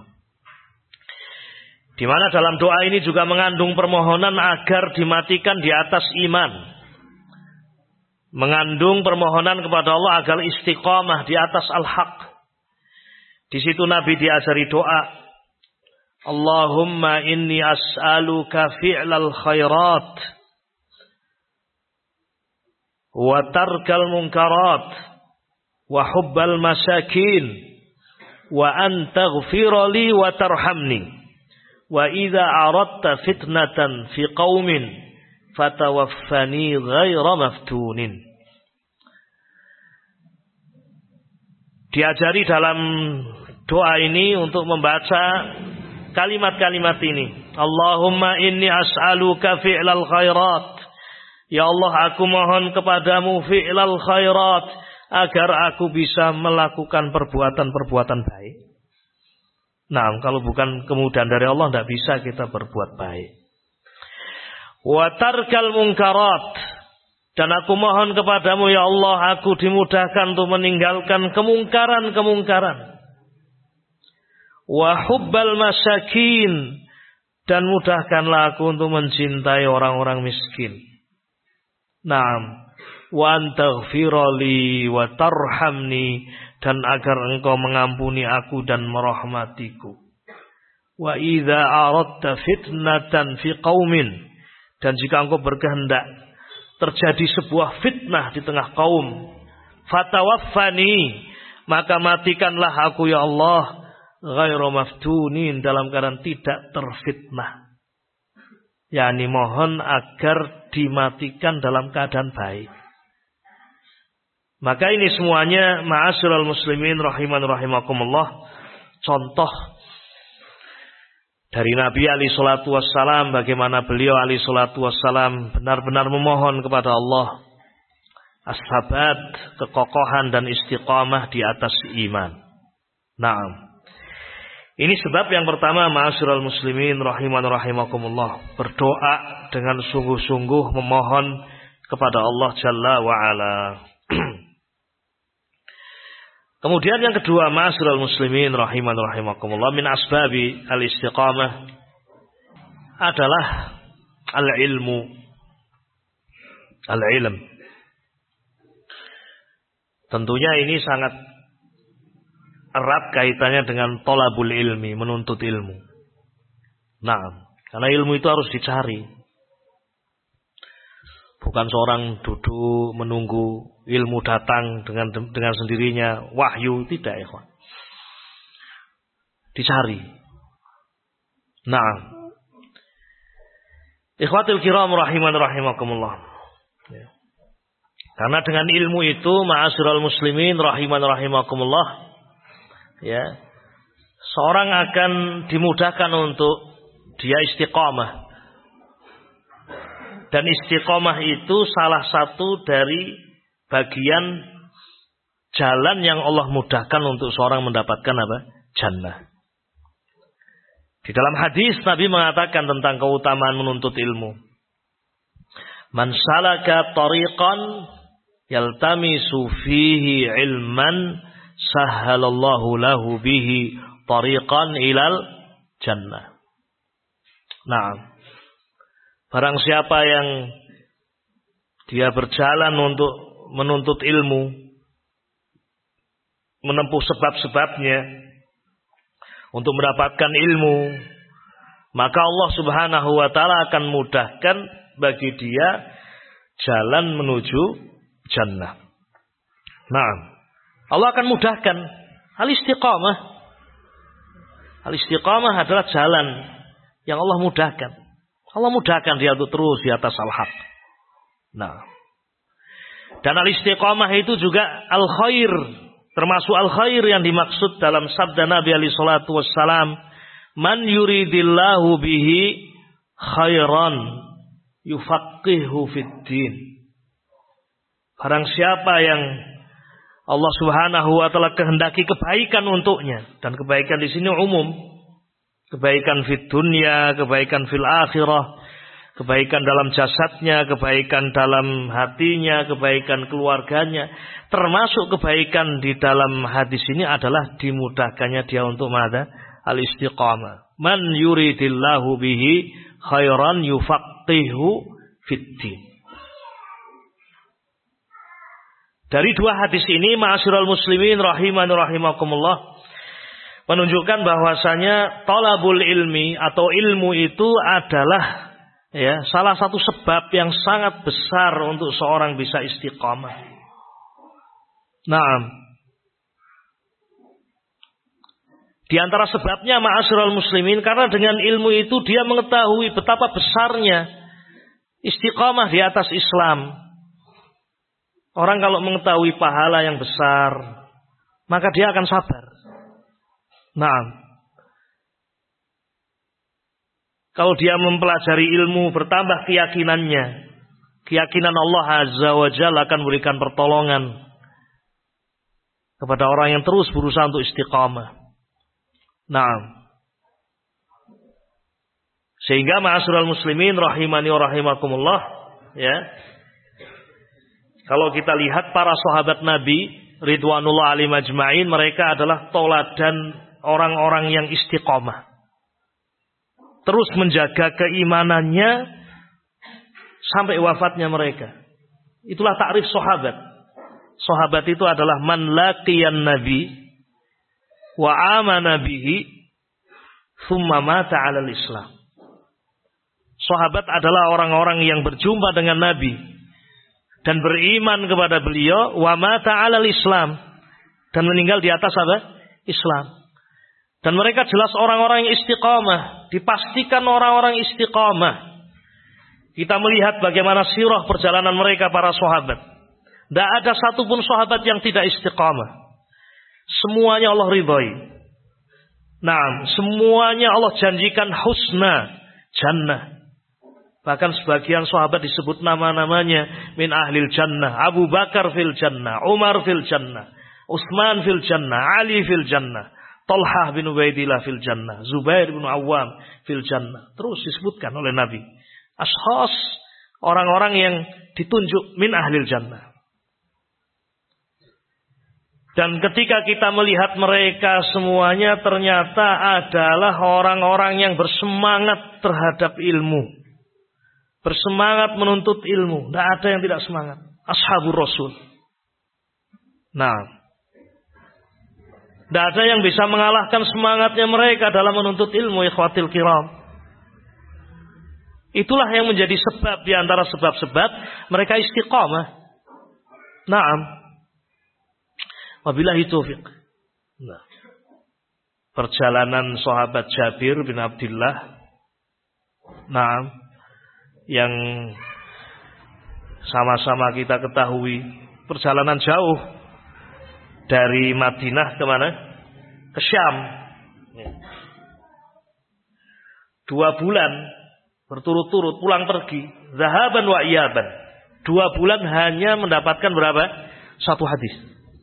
Di mana dalam doa ini juga mengandung permohonan agar dimatikan di atas iman. Mengandung permohonan kepada Allah agar istiqamah di atas al-haq. Di situ Nabi diajari doa, Allahumma inni as'aluka fi'lal khairat wa tarkal munkarat wa hubbal masakin wa an taghfira li wa tarhamni wa idza aradta fitnatan fi qaumin fatawaffani ghaira maftunin. Diajari dalam doa ini untuk membaca kalimat-kalimat ini. Allahumma inni as'aluka fi'lal khairat. Ya Allah, aku mohon kepadamu fi'lal khairat, agar aku bisa melakukan perbuatan-perbuatan baik. Nah, kalau bukan kemudahan dari Allah, tidak bisa kita berbuat baik. Wa tarkal munkarat, dan aku mohon kepadamu ya Allah, aku dimudahkan untuk meninggalkan kemungkaran-kemungkaran. Wa hubbal masakin, dan mudahkanlah aku untuk mencintai orang-orang miskin. Naam, wa antaghfirali wa tarhamni, dan agar engkau mengampuni aku dan merahmatiku. Wa idza aradta fitnatan fi qaumin, dan jika engkau berkehendak terjadi sebuah fitnah di tengah kaum, fatawaffani, maka matikanlah aku ya Allah, ghairu maftunin, dalam keadaan tidak terfitnah. yakni mohon agar dimatikan dalam keadaan baik. Maka ini semuanya ma'asyiral muslimin rahiman rahimakumullah, contoh dari Nabi alaihi salatu wassalam, bagaimana beliau alaihi salatu wassalam benar-benar memohon kepada Allah as-sabat, kekokohan dan istiqamah di atas iman. Naam. Ini sebab yang pertama, ma'asyiral muslimin rahiman rahimakumullah, berdoa dengan sungguh-sungguh memohon kepada Allah Jalla wa Ala. Kemudian yang kedua, ma'asyiral muslimin rahiman rahimakumullah, min asbabi al-istiqamah adalah al-ilmu. Al-ilm. Tentunya ini sangat erat kaitannya dengan thalabul ilmi, menuntut ilmu. Nah, karena ilmu itu harus dicari. Bukan seorang duduk menunggu ilmu datang dengan dengan sendirinya, wahyu, tidak ya, kawan. Dicari. Nah, ikhwatul kiram rahiman rahimakumullah. Ya. Karena dengan ilmu itu, ma'asyiral muslimin rahiman rahimakumullah, ya, seorang akan dimudahkan untuk dia istiqamah. Dan istiqamah itu salah satu dari bagian jalan yang Allah mudahkan untuk seorang mendapatkan apa? Jannah. Di dalam hadis Nabi mengatakan tentang keutamaan menuntut ilmu. Man salaka tariqan yaltamisu fihi ilman sahhalallahu lahu bihi tariqan ilal jannah. Nah, barang siapa yang dia berjalan untuk menuntut ilmu, menempuh sebab-sebabnya untuk mendapatkan ilmu, maka Allah Subhanahu wa taala akan mudahkan bagi dia jalan menuju jannah. Nah, Allah akan mudahkan. Al-istiqamah. Al-istiqamah adalah jalan yang Allah mudahkan. Allah mudahkan dia untuk terus di atas al-haq. Nah, dan al-istiqamah itu juga al-khair, termasuk al-khair yang dimaksud dalam sabda Nabi alaihi salatu wassalam, man yuridillahu bihi khairan yufaqihu fid-din. Barang siapa yang Allah Subhanahu wa taala kehendaki kebaikan untuknya, dan kebaikan di sini umum. Kebaikan fid dunya, kebaikan fil akhirah, kebaikan dalam jasadnya, kebaikan dalam hatinya, kebaikan keluarganya, termasuk kebaikan di dalam hadis ini adalah dimudahkannya dia untuk mada al-istiqamah. Man yuridillahu bihi khairan yufaqihu fid-din. Dari dua hadis ini, ma'asyiral muslimin rahimani rahimakumullah, menunjukkan bahwasanya talabul ilmi atau ilmu itu adalah ya salah satu sebab yang sangat besar untuk seorang bisa istiqamah. Naam. Di antara sebabnya ma'asyiral muslimin, karena dengan ilmu itu dia mengetahui betapa besarnya istiqamah di atas Islam. Orang kalau mengetahui pahala yang besar, maka dia akan sabar. Nah, kalau dia mempelajari ilmu, bertambah keyakinannya, keyakinan Allah Azza wa Jalla akan memberikan pertolongan kepada orang yang terus berusaha untuk istiqamah. Nah, sehingga ma'asyiral muslimin rahimani wa rahimakumullah, ya. Kalau kita lihat para sahabat Nabi ridwanullah alaihim ajma'in, mereka adalah toladan orang-orang yang istiqamah. Terus menjaga keimanannya sampai wafatnya mereka. Itulah takrif sahabat. Sahabat itu adalah man laqiyan nabi wa amana bihi thumma mata 'alal Islam. Sahabat adalah orang-orang yang berjumpa dengan Nabi dan beriman kepada beliau, wa mata 'alal Islam, dan meninggal di atas apa? Islam. Dan mereka jelas orang-orang yang istiqamah, dipastikan orang-orang istiqamah. Kita melihat bagaimana sirah perjalanan mereka para sahabat. Tidak ada satupun sahabat yang tidak istiqamah. Semuanya Allah ridhai. Nah, semuanya Allah janjikan husna, jannah. Bahkan sebagian sahabat disebut nama-namanya min ahlil jannah. Abu Bakar fil jannah, Umar fil jannah, Utsman fil jannah, Ali fil jannah, Talhah bin Ubaidillah fil jannah, Zubair bin Awam fil jannah. Terus disebutkan oleh Nabi. Ashas, orang-orang yang ditunjuk min ahlil jannah. Dan ketika kita melihat mereka semuanya ternyata adalah orang-orang yang bersemangat terhadap ilmu. Bersemangat menuntut ilmu. Tidak ada yang tidak semangat. Ashabur Rasul. Nah, tidak ada yang bisa mengalahkan semangatnya mereka dalam menuntut ilmu, ikhwatil kiram. Itulah yang menjadi sebab di antara sebab-sebab mereka istiqamah. Naam. Wabillahi taufiq. Nah, perjalanan sahabat Jabir bin Abdullah. Naam. Yang sama-sama kita ketahui, perjalanan jauh dari Madinah ke mana? Ke Syam. Dua bulan berturut-turut pulang pergi, zahaban wa iyaban. Dua bulan hanya mendapatkan berapa? Satu hadis.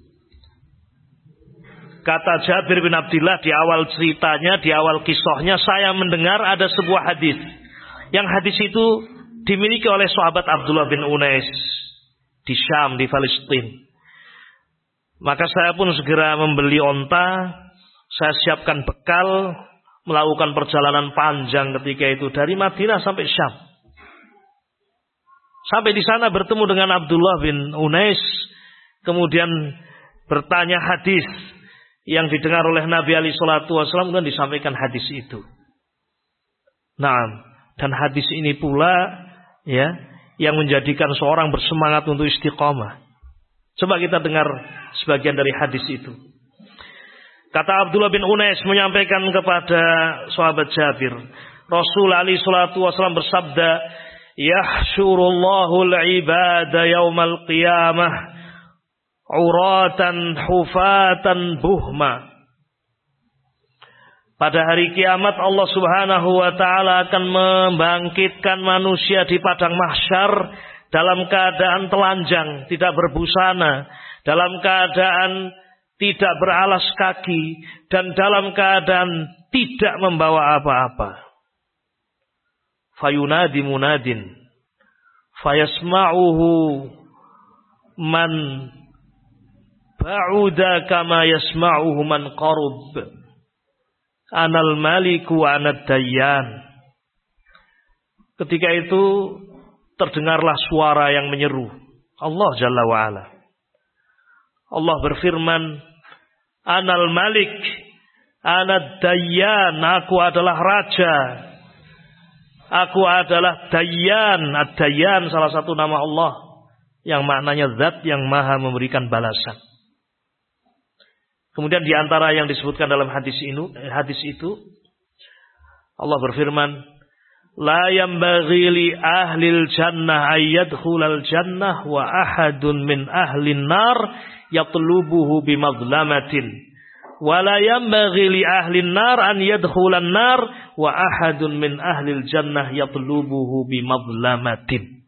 Kata Jabir bin Abdullah di awal ceritanya, di awal kisahnya, saya mendengar ada sebuah hadis. Yang hadis itu dimiliki oleh sahabat Abdullah bin Unais di Syam, di Palestina. Maka saya pun segera membeli onta, saya siapkan bekal, melakukan perjalanan panjang ketika itu dari Madinah sampai Syam. Sampai di sana bertemu dengan Abdullah bin Unais, kemudian bertanya hadis yang didengar oleh Nabi alaihi salatu wasallam, dan disampaikan hadis itu. Nah, dan hadis ini pula ya, yang menjadikan seorang bersemangat untuk istiqamah. Coba kita dengar sebagian dari hadis itu. Kata Abdullah bin Unais menyampaikan kepada sahabat Jabir, Rasul alaihi salatu wasallam bersabda, "Yahsyurullahu al-ibada yaumal qiyamah uratan hufatan buhma." Pada hari kiamat Allah Subhanahu wa taala akan membangkitkan manusia di padang mahsyar dalam keadaan telanjang, tidak berbusana, dalam keadaan tidak beralas kaki, dan dalam keadaan tidak membawa apa-apa. Fayunadi munadin fayasma'uhu man ba'uda kama yasma'uhu man qarub. Anal maliku wa anad dayyan. Ketika itu terdengarlah suara yang menyeru, Allah Jalla wa Ala. Allah berfirman, Anal malik, anad dayyan, aku adalah raja. Aku adalah dayyan. Ad-dayyan salah satu nama Allah yang maknanya zat yang maha memberikan balasan. Kemudian di antara yang disebutkan dalam hadis ini, hadis itu Allah berfirman, la yambaghi li ahlil jannah ayyadkhulal jannah wa ahadun min ahlin nar yatlubuhu bimadlamatin wa la yambaghi li ahlin nar an yadkhulan nar wa ahadun min ahlil jannah yatlubuhu bimadlamatin.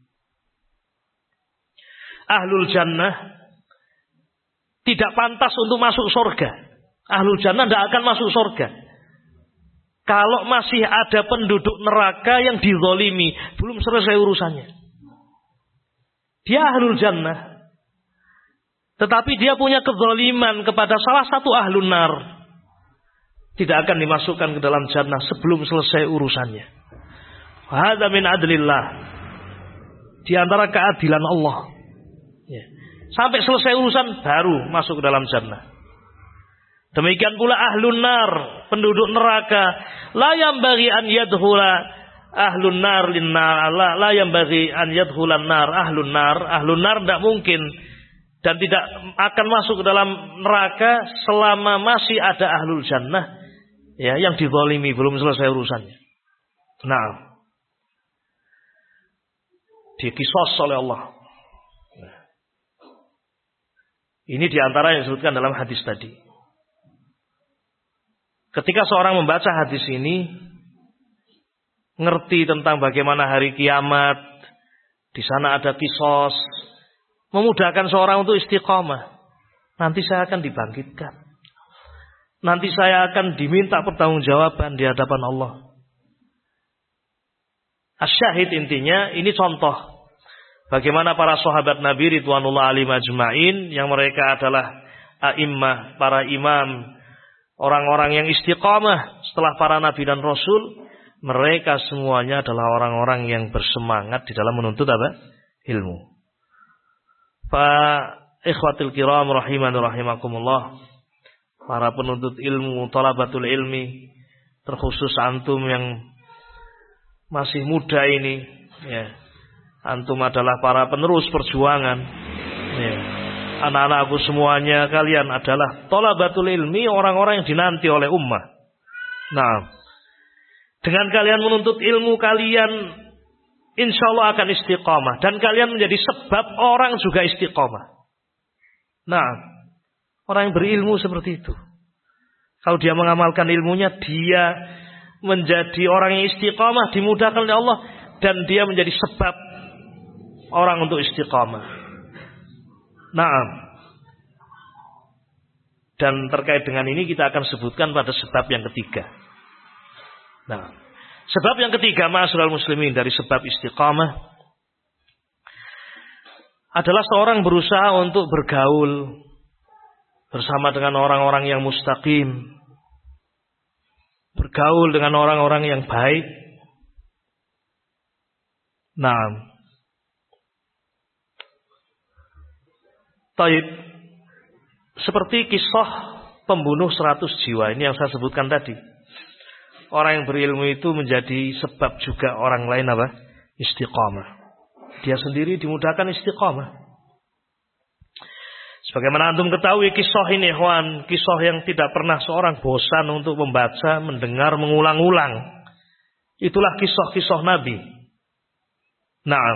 Ahlul jannah tidak pantas untuk masuk surga. Ahlul jannah tidak akan masuk surga kalau masih ada penduduk neraka yang dizolimi, belum selesai urusannya. Dia ahlul jannah, tetapi dia punya kezaliman kepada salah satu ahlun nar, tidak akan dimasukkan ke dalam jannah sebelum selesai urusannya. Hadza min adlillah, di antara keadilan Allah. Ya. Sampai selesai urusan baru masuk ke dalam jannah. Demikian pula ahlun nar, penduduk neraka, la yambaghi an yadkhula ahlun nar linnar, la, la yambaghi an yadkhulan nar ahlun nar, ahlun nar tidak mungkin dan tidak akan masuk ke dalam neraka selama masih ada ahlul jannah, ya, yang dizalimi belum selesai urusannya. Nah, dikisos oleh Allah. Ini diantara yang disebutkan dalam hadis tadi. Ketika seorang membaca hadis ini, ngerti tentang bagaimana hari kiamat, di sana ada kisos, memudahkan seorang untuk istiqamah. Nanti saya akan dibangkitkan. Nanti saya akan diminta pertanggungjawaban di hadapan Allah. Asyahid intinya, ini contoh bagaimana para sahabat Nabi ridwanullah alaihim ajma'in, yang mereka adalah a'immah, para imam, orang-orang yang istiqamah setelah para nabi dan rasul, mereka semuanya adalah orang-orang yang bersemangat di dalam menuntut apa? Ilmu. Fa ikhwatil kiram rahimani rahimakumullah, para penuntut ilmu, talabatul ilmi, terkhusus antum yang masih muda ini, ya. Antum adalah para penerus perjuangan, ya. Anak-anakku semuanya, kalian adalah thalabatul ilmi, orang-orang yang dinanti oleh ummah. Nah, dengan kalian menuntut ilmu, kalian insya Allah akan istiqamah, dan kalian menjadi sebab orang juga istiqamah. Nah, orang yang berilmu seperti itu, kalau dia mengamalkan ilmunya, dia menjadi orang yang istiqamah, dimudahkan oleh Allah, dan dia menjadi sebab orang untuk istiqamah. Naam. Dan terkait dengan ini kita akan sebutkan pada sebab yang ketiga. Nah, sebab yang ketiga, ma'asyiral muslimin, dari sebab istiqamah adalah seorang berusaha untuk bergaul bersama dengan orang-orang yang mustaqim, bergaul dengan orang-orang yang baik. Naam. Taib, seperti kisah pembunuh seratus jiwa ini yang saya sebutkan tadi. Orang yang berilmu itu menjadi sebab juga orang lain apa? Istiqamah. dia sendiri dimudahkan istiqamah. Sebagaimana antum ketahui kisah ini, ikhwan, kisah yang tidak pernah seorang bosan untuk membaca, mendengar, mengulang-ulang. Itulah kisah-kisah Nabi. Naam.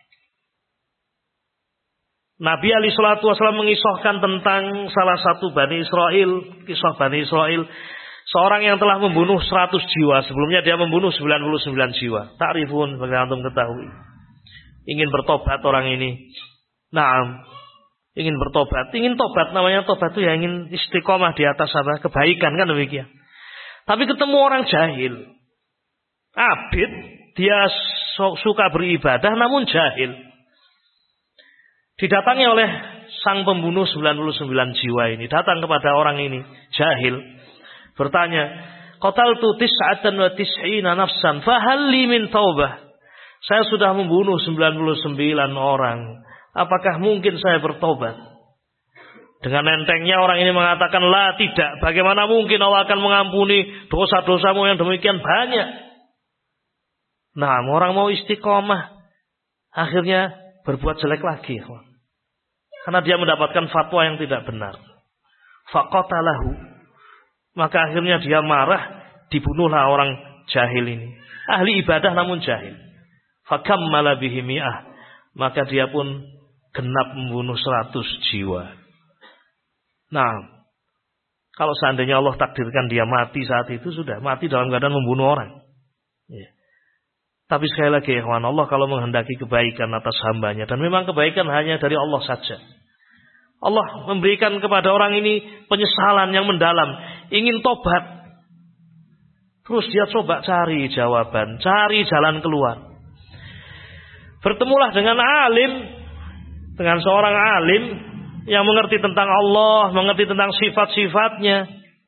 Nabi alaihi salatu wasallam mengisahkan tentang salah satu Bani Israel, kisah Bani Israel, seorang yang telah membunuh seratus jiwa. Sebelumnya dia membunuh sembilan puluh sembilan jiwa. Ta'rifun, bagaimana antum ketahui. Ingin bertobat orang ini. Naam. Ingin bertobat, ingin tobat, namanya tobat itu ya ingin istiqomah di atas apa? Kebaikan, kan demikian. Tapi ketemu orang jahil. Abid, dia suka beribadah namun jahil. Didatangi oleh sang pembunuh sembilan puluh sembilan jiwa ini, datang kepada orang ini, jahil. Bertanya, qataltu tis'atan wa tis'ina nafsan, fahal li min taubah. Saya sudah membunuh sembilan puluh sembilan orang. Apakah mungkin saya bertobat? Dengan entengnya orang ini mengatakan, la, tidak. Bagaimana mungkin Allah akan mengampuni dosa-dosamu yang demikian banyak? Nah, orang mau istiqomah, akhirnya berbuat jelek lagi. Karena dia mendapatkan fatwa yang tidak benar. Faqatalahu. Maka akhirnya dia marah, dibunuhlah orang jahil ini. Ahli ibadah namun jahil. Fakammala bihi mi'ah. Maka dia pun genap membunuh seratus jiwa. Nah, kalau seandainya Allah takdirkan dia mati saat itu, sudah mati dalam keadaan membunuh orang. Ya. Tapi sekali lagi, ikhwan, Allah kalau menghendaki kebaikan atas hambanya, dan memang kebaikan hanya dari Allah saja. Allah memberikan kepada orang ini penyesalan yang mendalam, ingin tobat. Terus dia coba cari jawaban, cari jalan keluar. Bertemulah dengan alim, dengan seorang alim yang mengerti tentang Allah, mengerti tentang sifat-sifatnya.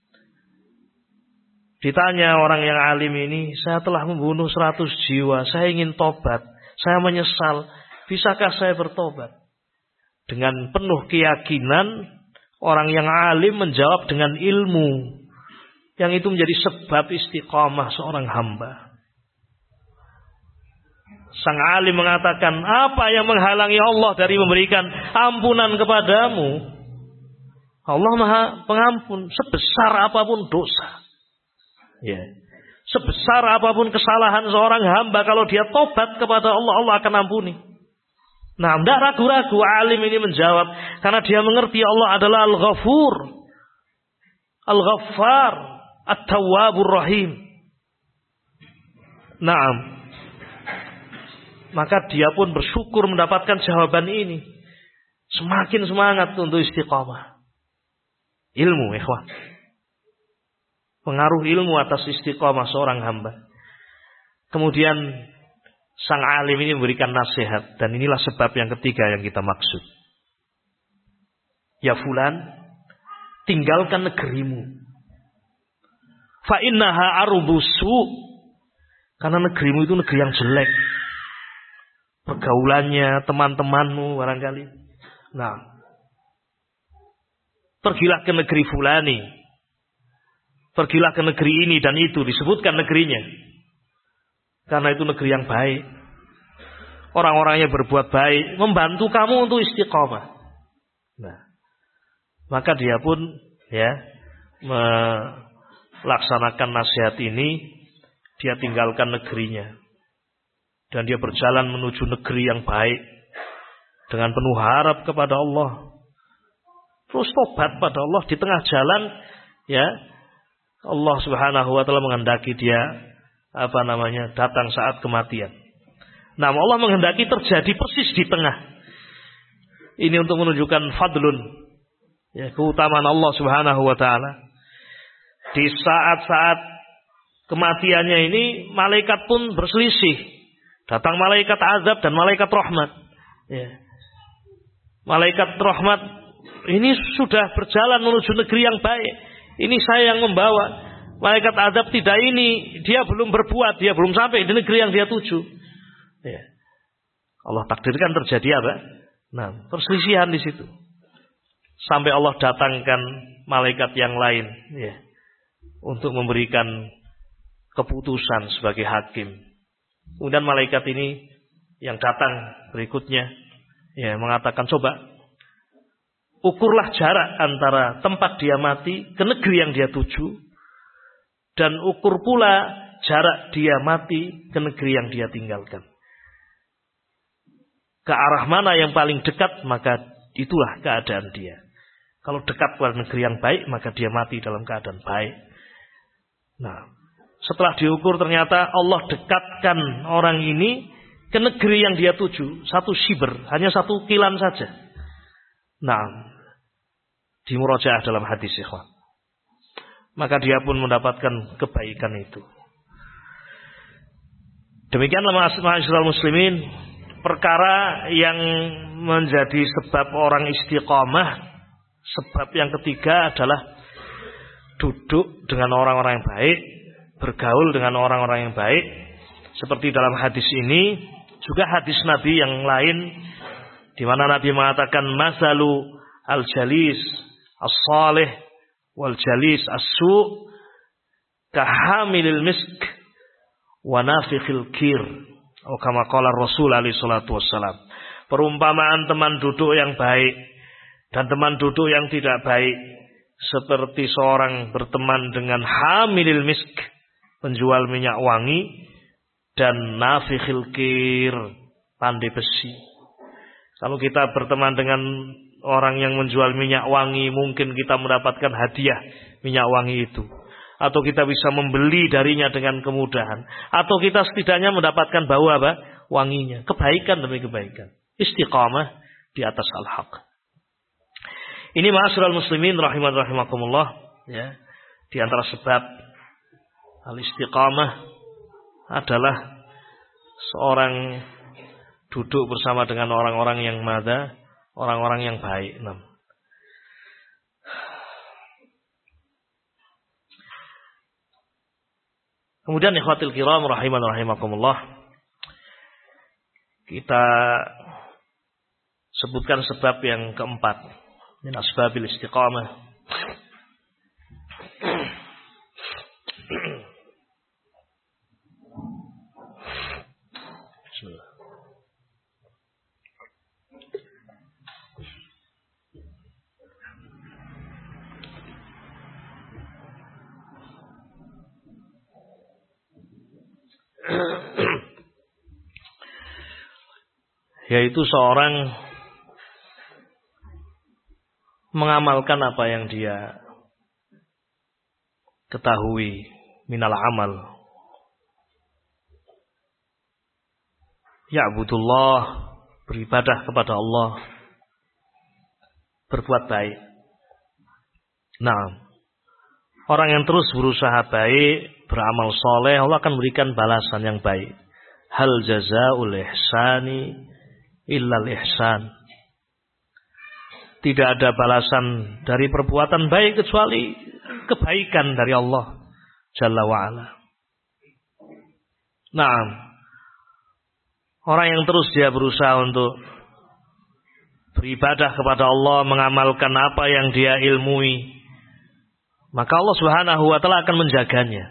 Ditanya orang yang alim ini, saya telah membunuh seratus jiwa, saya ingin tobat, saya menyesal, bisakah saya bertobat? Dengan penuh keyakinan, orang yang alim menjawab dengan ilmu, yang itu menjadi sebab istiqamah seorang hamba. Sang alim mengatakan, apa yang menghalangi Allah dari memberikan ampunan kepadamu? Allah Maha Pengampun sebesar apapun dosa. Ya. Sebesar apapun kesalahan seorang hamba, kalau dia tobat kepada Allah, Allah akan ampuni. Nah, tidak ragu-ragu alim ini menjawab, karena dia mengerti Allah adalah Al-Ghafur, Al-Ghaffar, At-Tawwabur Rahim. Naam. Maka dia pun bersyukur mendapatkan jawaban ini. Semakin semangat untuk istiqamah. Ilmu, ikhwan. Pengaruh ilmu atas istiqamah seorang hamba. Kemudian sang alim ini memberikan nasihat. Dan inilah sebab yang ketiga yang kita maksud. Ya fulan, tinggalkan negerimu. Fa innaha ardusu. Karena negerimu itu negeri yang jelek. Pergaulannya, teman-temanmu barangkali. Nah, pergilah ke negeri fulani. Pergilah ke negeri ini dan itu, disebutkan negerinya. Karena itu negeri yang baik. Orang-orangnya berbuat baik, membantu kamu untuk istiqamah. Nah, maka dia pun ya melaksanakan nasihat ini, dia tinggalkan negerinya. Dan dia berjalan menuju negeri yang baik dengan penuh harap kepada Allah. Terus tobat pada Allah di tengah jalan, ya Allah Subhanahu wa taala menghendaki dia apa namanya datang saat kematian. Nah, Allah menghendaki terjadi persis di tengah. Ini untuk menunjukkan fadlun, ya, keutamaan Allah Subhanahu wa taala. Di saat-saat kematiannya ini malaikat pun berselisih. Datang malaikat azab dan malaikat rahmat. Ya. Malaikat rahmat ini sudah berjalan menuju negeri yang baik. Ini saya yang membawa. Malaikat azab tidak, ini dia belum berbuat, dia belum sampai di negeri yang dia tuju. Ya. Allah takdirkan terjadi apa? Nah, perselisihan di situ. Sampai Allah datangkan malaikat yang lain, ya, untuk memberikan keputusan sebagai hakim. Kemudian malaikat ini yang datang berikutnya, ya, mengatakan coba ukurlah jarak antara tempat dia mati ke negeri yang dia tuju, dan ukur pula jarak dia mati ke negeri yang dia tinggalkan. Ke arah mana yang paling dekat, maka itulah keadaan dia. Kalau dekat ke negeri yang baik, maka dia mati dalam keadaan baik. Nah, setelah diukur ternyata Allah dekatkan orang ini ke negeri yang dia tuju, satu shiber, hanya satu kilan saja. Nah, di murojaah dalam hadis ikhwan, maka dia pun mendapatkan kebaikan itu. Demikianlah ma'asyiral muslimin, perkara yang menjadi sebab orang istiqamah, sebab yang ketiga adalah duduk dengan orang-orang yang baik, bergaul dengan orang-orang yang baik. Seperti dalam hadis ini, juga hadis Nabi yang lain, di mana Nabi mengatakan masalu al-jalis as-salih wal jalis as-su' kahamilil misk wa nafikhil kir, atau kama qala Rasul alaihi salatu wassalam. Perumpamaan teman duduk yang baik dan teman duduk yang tidak baik seperti seorang berteman dengan hamilil misk, penjual minyak wangi, dan nafikhil kir, pandai besi. Kalau kita berteman dengan orang yang menjual minyak wangi, mungkin kita mendapatkan hadiah minyak wangi itu, atau kita bisa membeli darinya dengan kemudahan, atau kita setidaknya mendapatkan bau apa? Wanginya. Kebaikan demi kebaikan. Istiqamah di atas al-haq. Ini ma'asyiral muslimin rahiman rahimakumullah, ya. Di antara sebab al-istiqamah adalah seorang duduk bersama dengan orang-orang yang madha, orang-orang yang baik. Nah. Kemudian ikhwatil kiram rahiman rahimakumullah, kita sebutkan sebab yang keempat min asbabil istiqamah. Bismillah. Yaitu seorang mengamalkan apa yang dia ketahui minal amal. Ya'budullah, beribadah kepada Allah, berbuat baik. Nah, orang yang terus berusaha baik, beramal soleh, Allah akan berikan balasan yang baik. Hal jazaa'ul ihsani illal ihsan. Tidak ada balasan dari perbuatan baik kecuali kebaikan dari Allah Jalla wa'ala. Nah, orang yang terus dia berusaha untuk beribadah kepada Allah, mengamalkan apa yang dia ilmui, maka Allah Subhanahu wa taala akan menjaganya.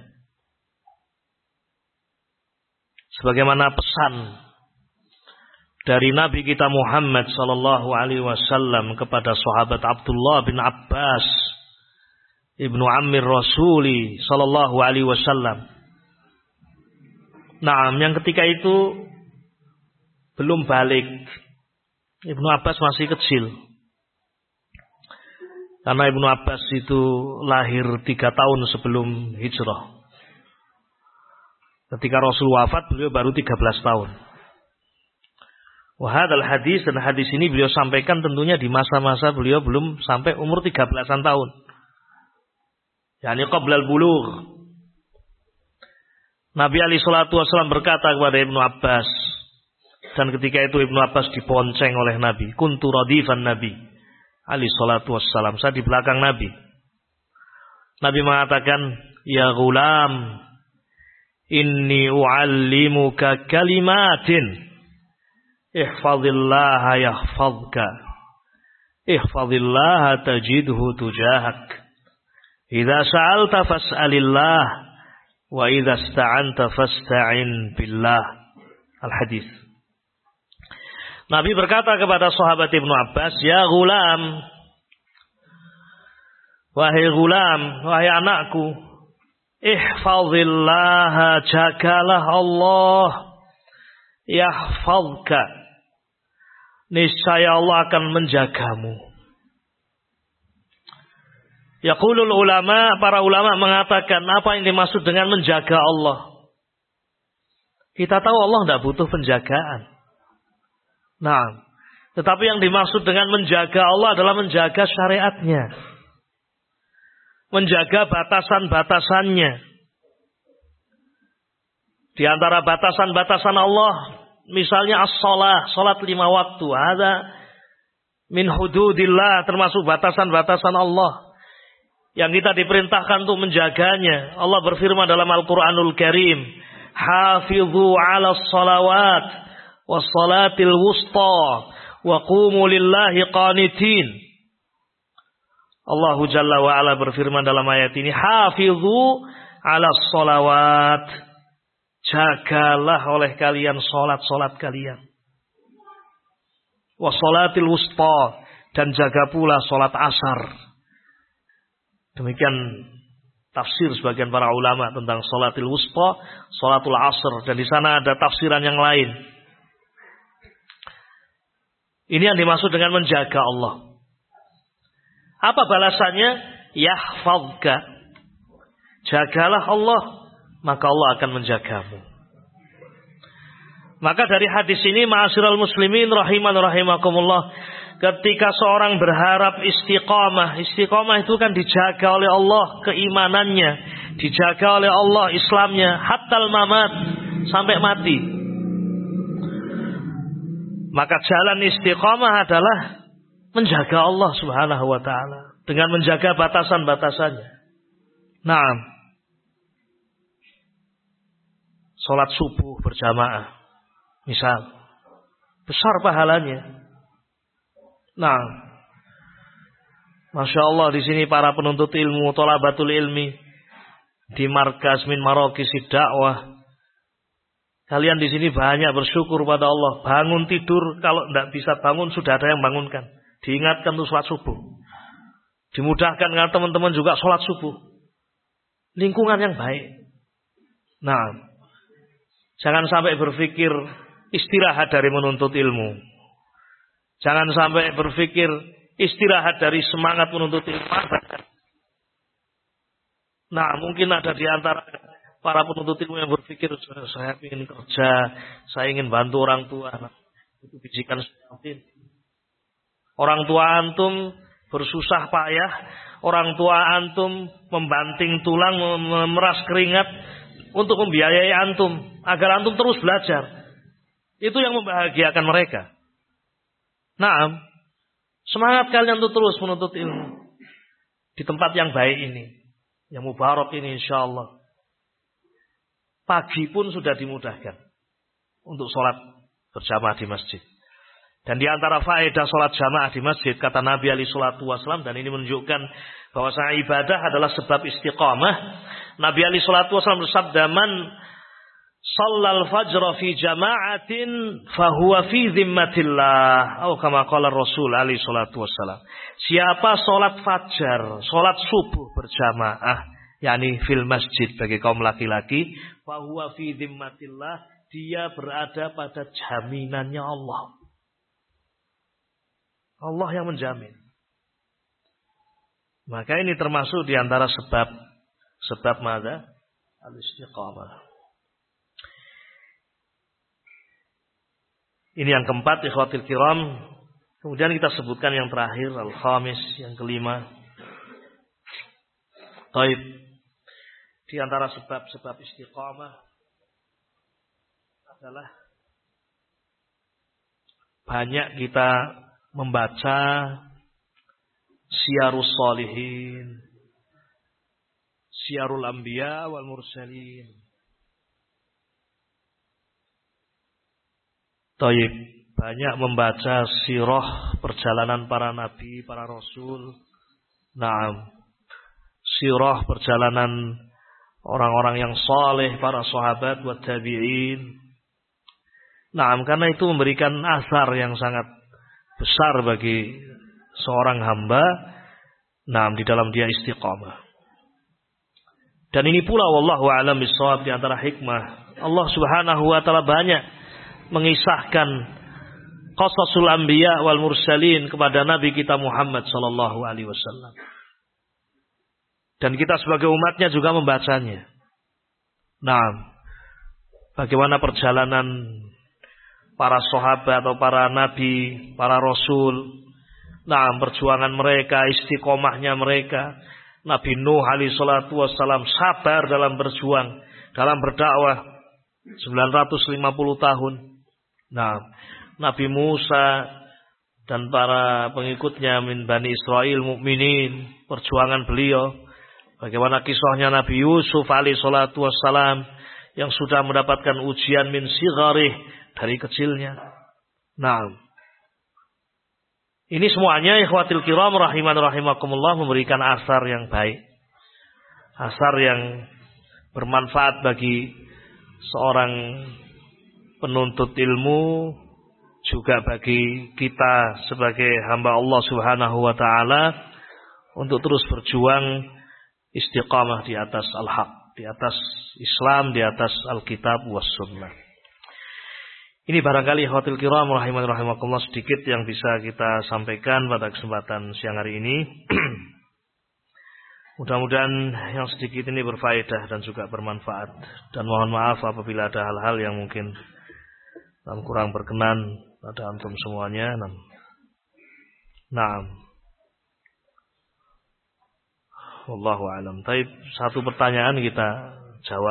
Sebagaimana pesan dari Nabi kita Muhammad sallallahu alaihi wasallam kepada sahabat Abdullah bin Abbas ibnu Ammir Rasuli sallallahu alaihi wasallam. Nah, yang ketika itu belum balik, Ibnu Abbas masih kecil. Karena Ibnu Abbas itu lahir tiga tahun sebelum hijrah. Ketika Rasul wafat, beliau baru tiga belas tahun. Wahadal hadis, dan hadis ini beliau sampaikan tentunya di masa-masa beliau belum sampai umur tiga belasan tahun. Yani qablal bulugh. Nabi alaihi salatu wasallam berkata kepada Ibnu Abbas, dan ketika itu Ibnu Abbas diponceng oleh Nabi, kuntu radifan Nabi alaihi salatu wassalam, saya di belakang Nabi. Nabi mengatakan, ya ghulam, inni u'allimuka kalimatin, ihfazillaha yahfazka, ihfazillaha tajidhu tujahak, idza sa'alta fas'alillah, wa idza ista'anta fasta'in billah. Al-hadis. Nabi berkata kepada sahabat Ibnu Abbas, "Ya gulam, wahai gulam, wahai anakku, ihfazillaha, jagalah Allah, yahfazka, niscaya Allah akan menjagamu." Yaqulul ulama, para ulama mengatakan, apa yang dimaksud dengan menjaga Allah? Kita tahu Allah tidak butuh penjagaan. Nah, tetapi yang dimaksud dengan menjaga Allah adalah menjaga syariatnya, menjaga batasan-batasannya. Di antara batasan-batasan Allah, misalnya as-shalah, salat lima waktu, ada min hududillah, termasuk batasan-batasan Allah yang kita diperintahkan untuk menjaganya. Allah berfirman dalam Al-Qur'anul Karim, "Hafidhu 'alas shalawat wassalatil wusta wa qumu lillahi qanitin." Allah Jalla wa Ala berfirman dalam ayat ini, "Hafidhu 'alas shalawat." Jagalah oleh kalian salat-salat kalian. Wassalatil wusta, dan jaga pula salat asar. Demikian tafsir sebagian para ulama tentang salatil wusta, salatul asr, dan di sana ada tafsiran yang lain. Ini yang dimaksud dengan menjaga Allah. Apa balasannya? Yahfazka. Jagalah Allah, maka Allah akan menjagamu. Maka dari hadis ini, ma'asyiral muslimin rahiman rahimakumullah, ketika seorang berharap istiqamah, istiqamah itu kan dijaga oleh Allah keimanannya, dijaga oleh Allah Islamnya, hattal mamat, sampai mati. Maka jalan istiqamah adalah menjaga Allah Subhanahu wa ta'ala dengan menjaga batasan-batasannya. Naam. Salat subuh berjamaah, misal, besar pahalanya. Nah, Masya Allah, di sini para penuntut ilmu, thalabatul ilmi di markas min maraqis dakwah, kalian di sini banyak bersyukur pada Allah. Bangun tidur, kalau tidak bisa bangun, sudah ada yang bangunkan. Diingatkan untuk sholat subuh. Dimudahkan dengan teman-teman juga sholat subuh. Lingkungan yang baik. Nah, jangan sampai berpikir istirahat dari menuntut ilmu. Jangan sampai berpikir istirahat dari semangat menuntut ilmu. Nah, mungkin ada di antara para penuntut ilmu yang berpikir, saya ingin kerja, saya ingin bantu orang tua. Nah, itu bisikan syaitan. Orang tua antum bersusah payah, orang tua antum membanting tulang, memeras keringat untuk membiayai antum agar antum terus belajar. Itu yang membahagiakan mereka. Nah, semangat kalian untuk terus menuntut ilmu di tempat yang baik ini, yang mubarak ini, insyaallah. Pagi pun sudah dimudahkan untuk sholat berjamaah di masjid. Dan di antara faedah sholat jamaah di masjid, kata Nabi alaihi salatu wasallam, dan ini menunjukkan bahwasanya ibadah adalah sebab istiqamah. Nabi alaihi salatu wasallam bersabda, "Man shallal fajra fi jama'atin fahuwa fi zimmatillah." Atau kama qala Rasul alaihi salatu wasallam. Siapa sholat fajar, sholat subuh berjamaah, yakni fil masjid bagi kaum laki-laki, fahuwa fi zimmatillah, dia berada pada jaminannya Allah. Allah yang menjamin. Maka ini termasuk di antara sebab sebab mada? Al-istiqamah. Ini yang keempat, ikhwatil kiram. Kemudian kita sebutkan yang terakhir, al-khamis, yang kelima. Taib. Di antara sebab-sebab istiqamah adalah banyak kita membaca Syiarus Shalihin, Syiarul Anbiya wal Mursalin. Taib, banyak membaca sirah perjalanan para nabi, para rasul. Naam. Sirah perjalanan orang-orang yang saleh, para sahabat wa tabi'in. Nah, karena itu memberikan asar yang sangat besar bagi seorang hamba, nah, di dalam dia istiqamah. Dan ini pula wallahu a'lam bissawab di antara hikmah Allah Subhanahu wa taala banyak mengisahkan qasasul anbiya wal mursalin kepada nabi kita Muhammad sallallahu alaihi wasallam. Dan kita sebagai umatnya juga membacanya. Nah, bagaimana perjalanan para sahabat atau para nabi, para rasul, nah, perjuangan mereka, istiqomahnya mereka. Nabi Nuh alaihi salatu wassalam sabar dalam berjuang, dalam berdakwah sembilan ratus lima puluh tahun. Nah, Nabi Musa dan para pengikutnya min Bani Israel mukminin, perjuangan beliau. Bagaimana kisahnya Nabi Yusuf alaihi salatu wassalam yang sudah mendapatkan ujian min sigharih, dari kecilnya. Nah, ini semuanya ikhwatil kiram rahiman rahimakumullah memberikan asar yang baik. Asar yang bermanfaat bagi seorang penuntut ilmu, juga bagi kita sebagai hamba Allah Subhanahu wa taala untuk terus berjuang istiqamah di atas al-haq, di atas Islam, di atas Alkitab was sunnah. Ini barangkali ikhwatul kiram rahiman rahimakumullah sedikit yang bisa kita sampaikan pada kesempatan siang hari ini. Mudah-mudahan yang sedikit ini berfaedah dan juga bermanfaat. Dan mohon maaf apabila ada hal-hal yang mungkin dan kurang berkenan pada antum semuanya. Nah, wallahu a'lam. Tapi satu pertanyaan kita jawab.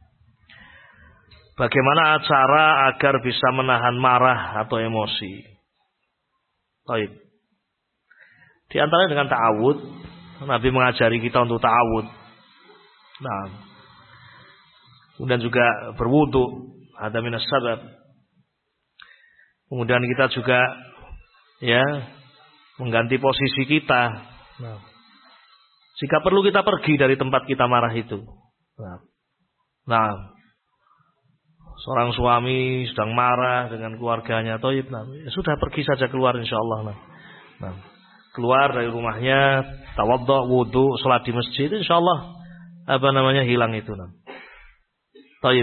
Bagaimana cara agar bisa menahan marah atau emosi? Baik. Di antaranya dengan ta'awud. Nabi mengajari kita untuk ta'awud. Nah, kemudian juga berwudu, ada minas sabab. Kemudian kita juga ya mengganti posisi kita. Nah, jika perlu kita pergi dari tempat kita marah itu. Nah, nah seorang suami sedang marah dengan keluarganya, toib, nah, ya sudah pergi saja keluar insyaallah. Nah, nah, keluar dari rumahnya, tawadhu, wudu, salat di masjid, insyaallah apa namanya hilang itu. Nah, toib.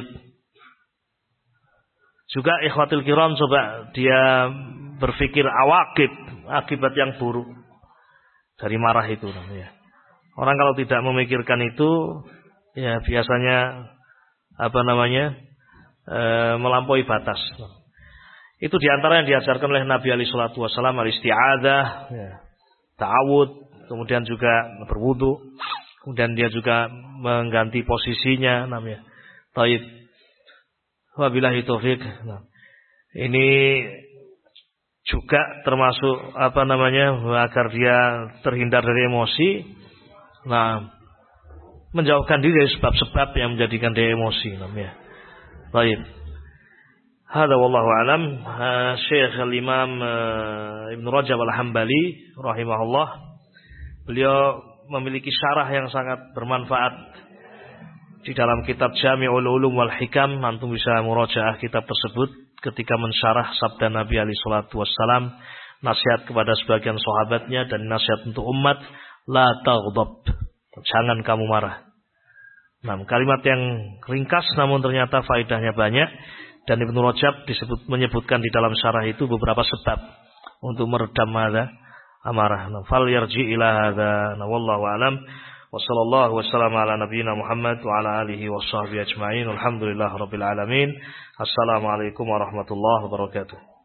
Juga ikhwatul kiram, coba dia berpikir awakib, akibat yang buruk dari marah itu. Nah, ya. Orang kalau tidak memikirkan itu, ya biasanya apa namanya e, melampaui batas. Itu diantara yang diajarkan oleh Nabi alaihi salatu wasallam, al-isti'adzah, ya, ta'awud, kemudian juga berwudu, kemudian dia juga mengganti posisinya, namanya. Taib. Wabillahi taufik. Nah, ini juga termasuk apa namanya agar dia terhindar dari emosi. Nah, menjauhkan diri dari sebab-sebab yang menjadikan dia emosi, namanya. Baik. Hada wallahu alam. Syekh al-Imam Ibnu Rajab al-Hambali rahimahullah, beliau memiliki syarah yang sangat bermanfaat di dalam kitab Jami'ul Ulum wal Hikam. Antum bisa murajaah kitab tersebut ketika mensyarah sabda Nabi alaihi salatu wassalam, nasihat kepada sebagian sahabatnya dan nasihat untuk umat. La taghdab, jangan kamu marah. Nah, kalimat yang ringkas namun ternyata faedahnya banyak. Dan Ibnu Rajab disebut menyebutkan di dalam syarah itu beberapa sebab untuk meredam ada amarah. Nah, fal yarji ila hadza. Nah, wallahu alam. Wa sallallahu wasallam ala nabiyyina Muhammad wa ala alihi washabbihi ajmain. Alhamdulillahirabbil alamin. Assalamualaikum warahmatullahi wabarakatuh.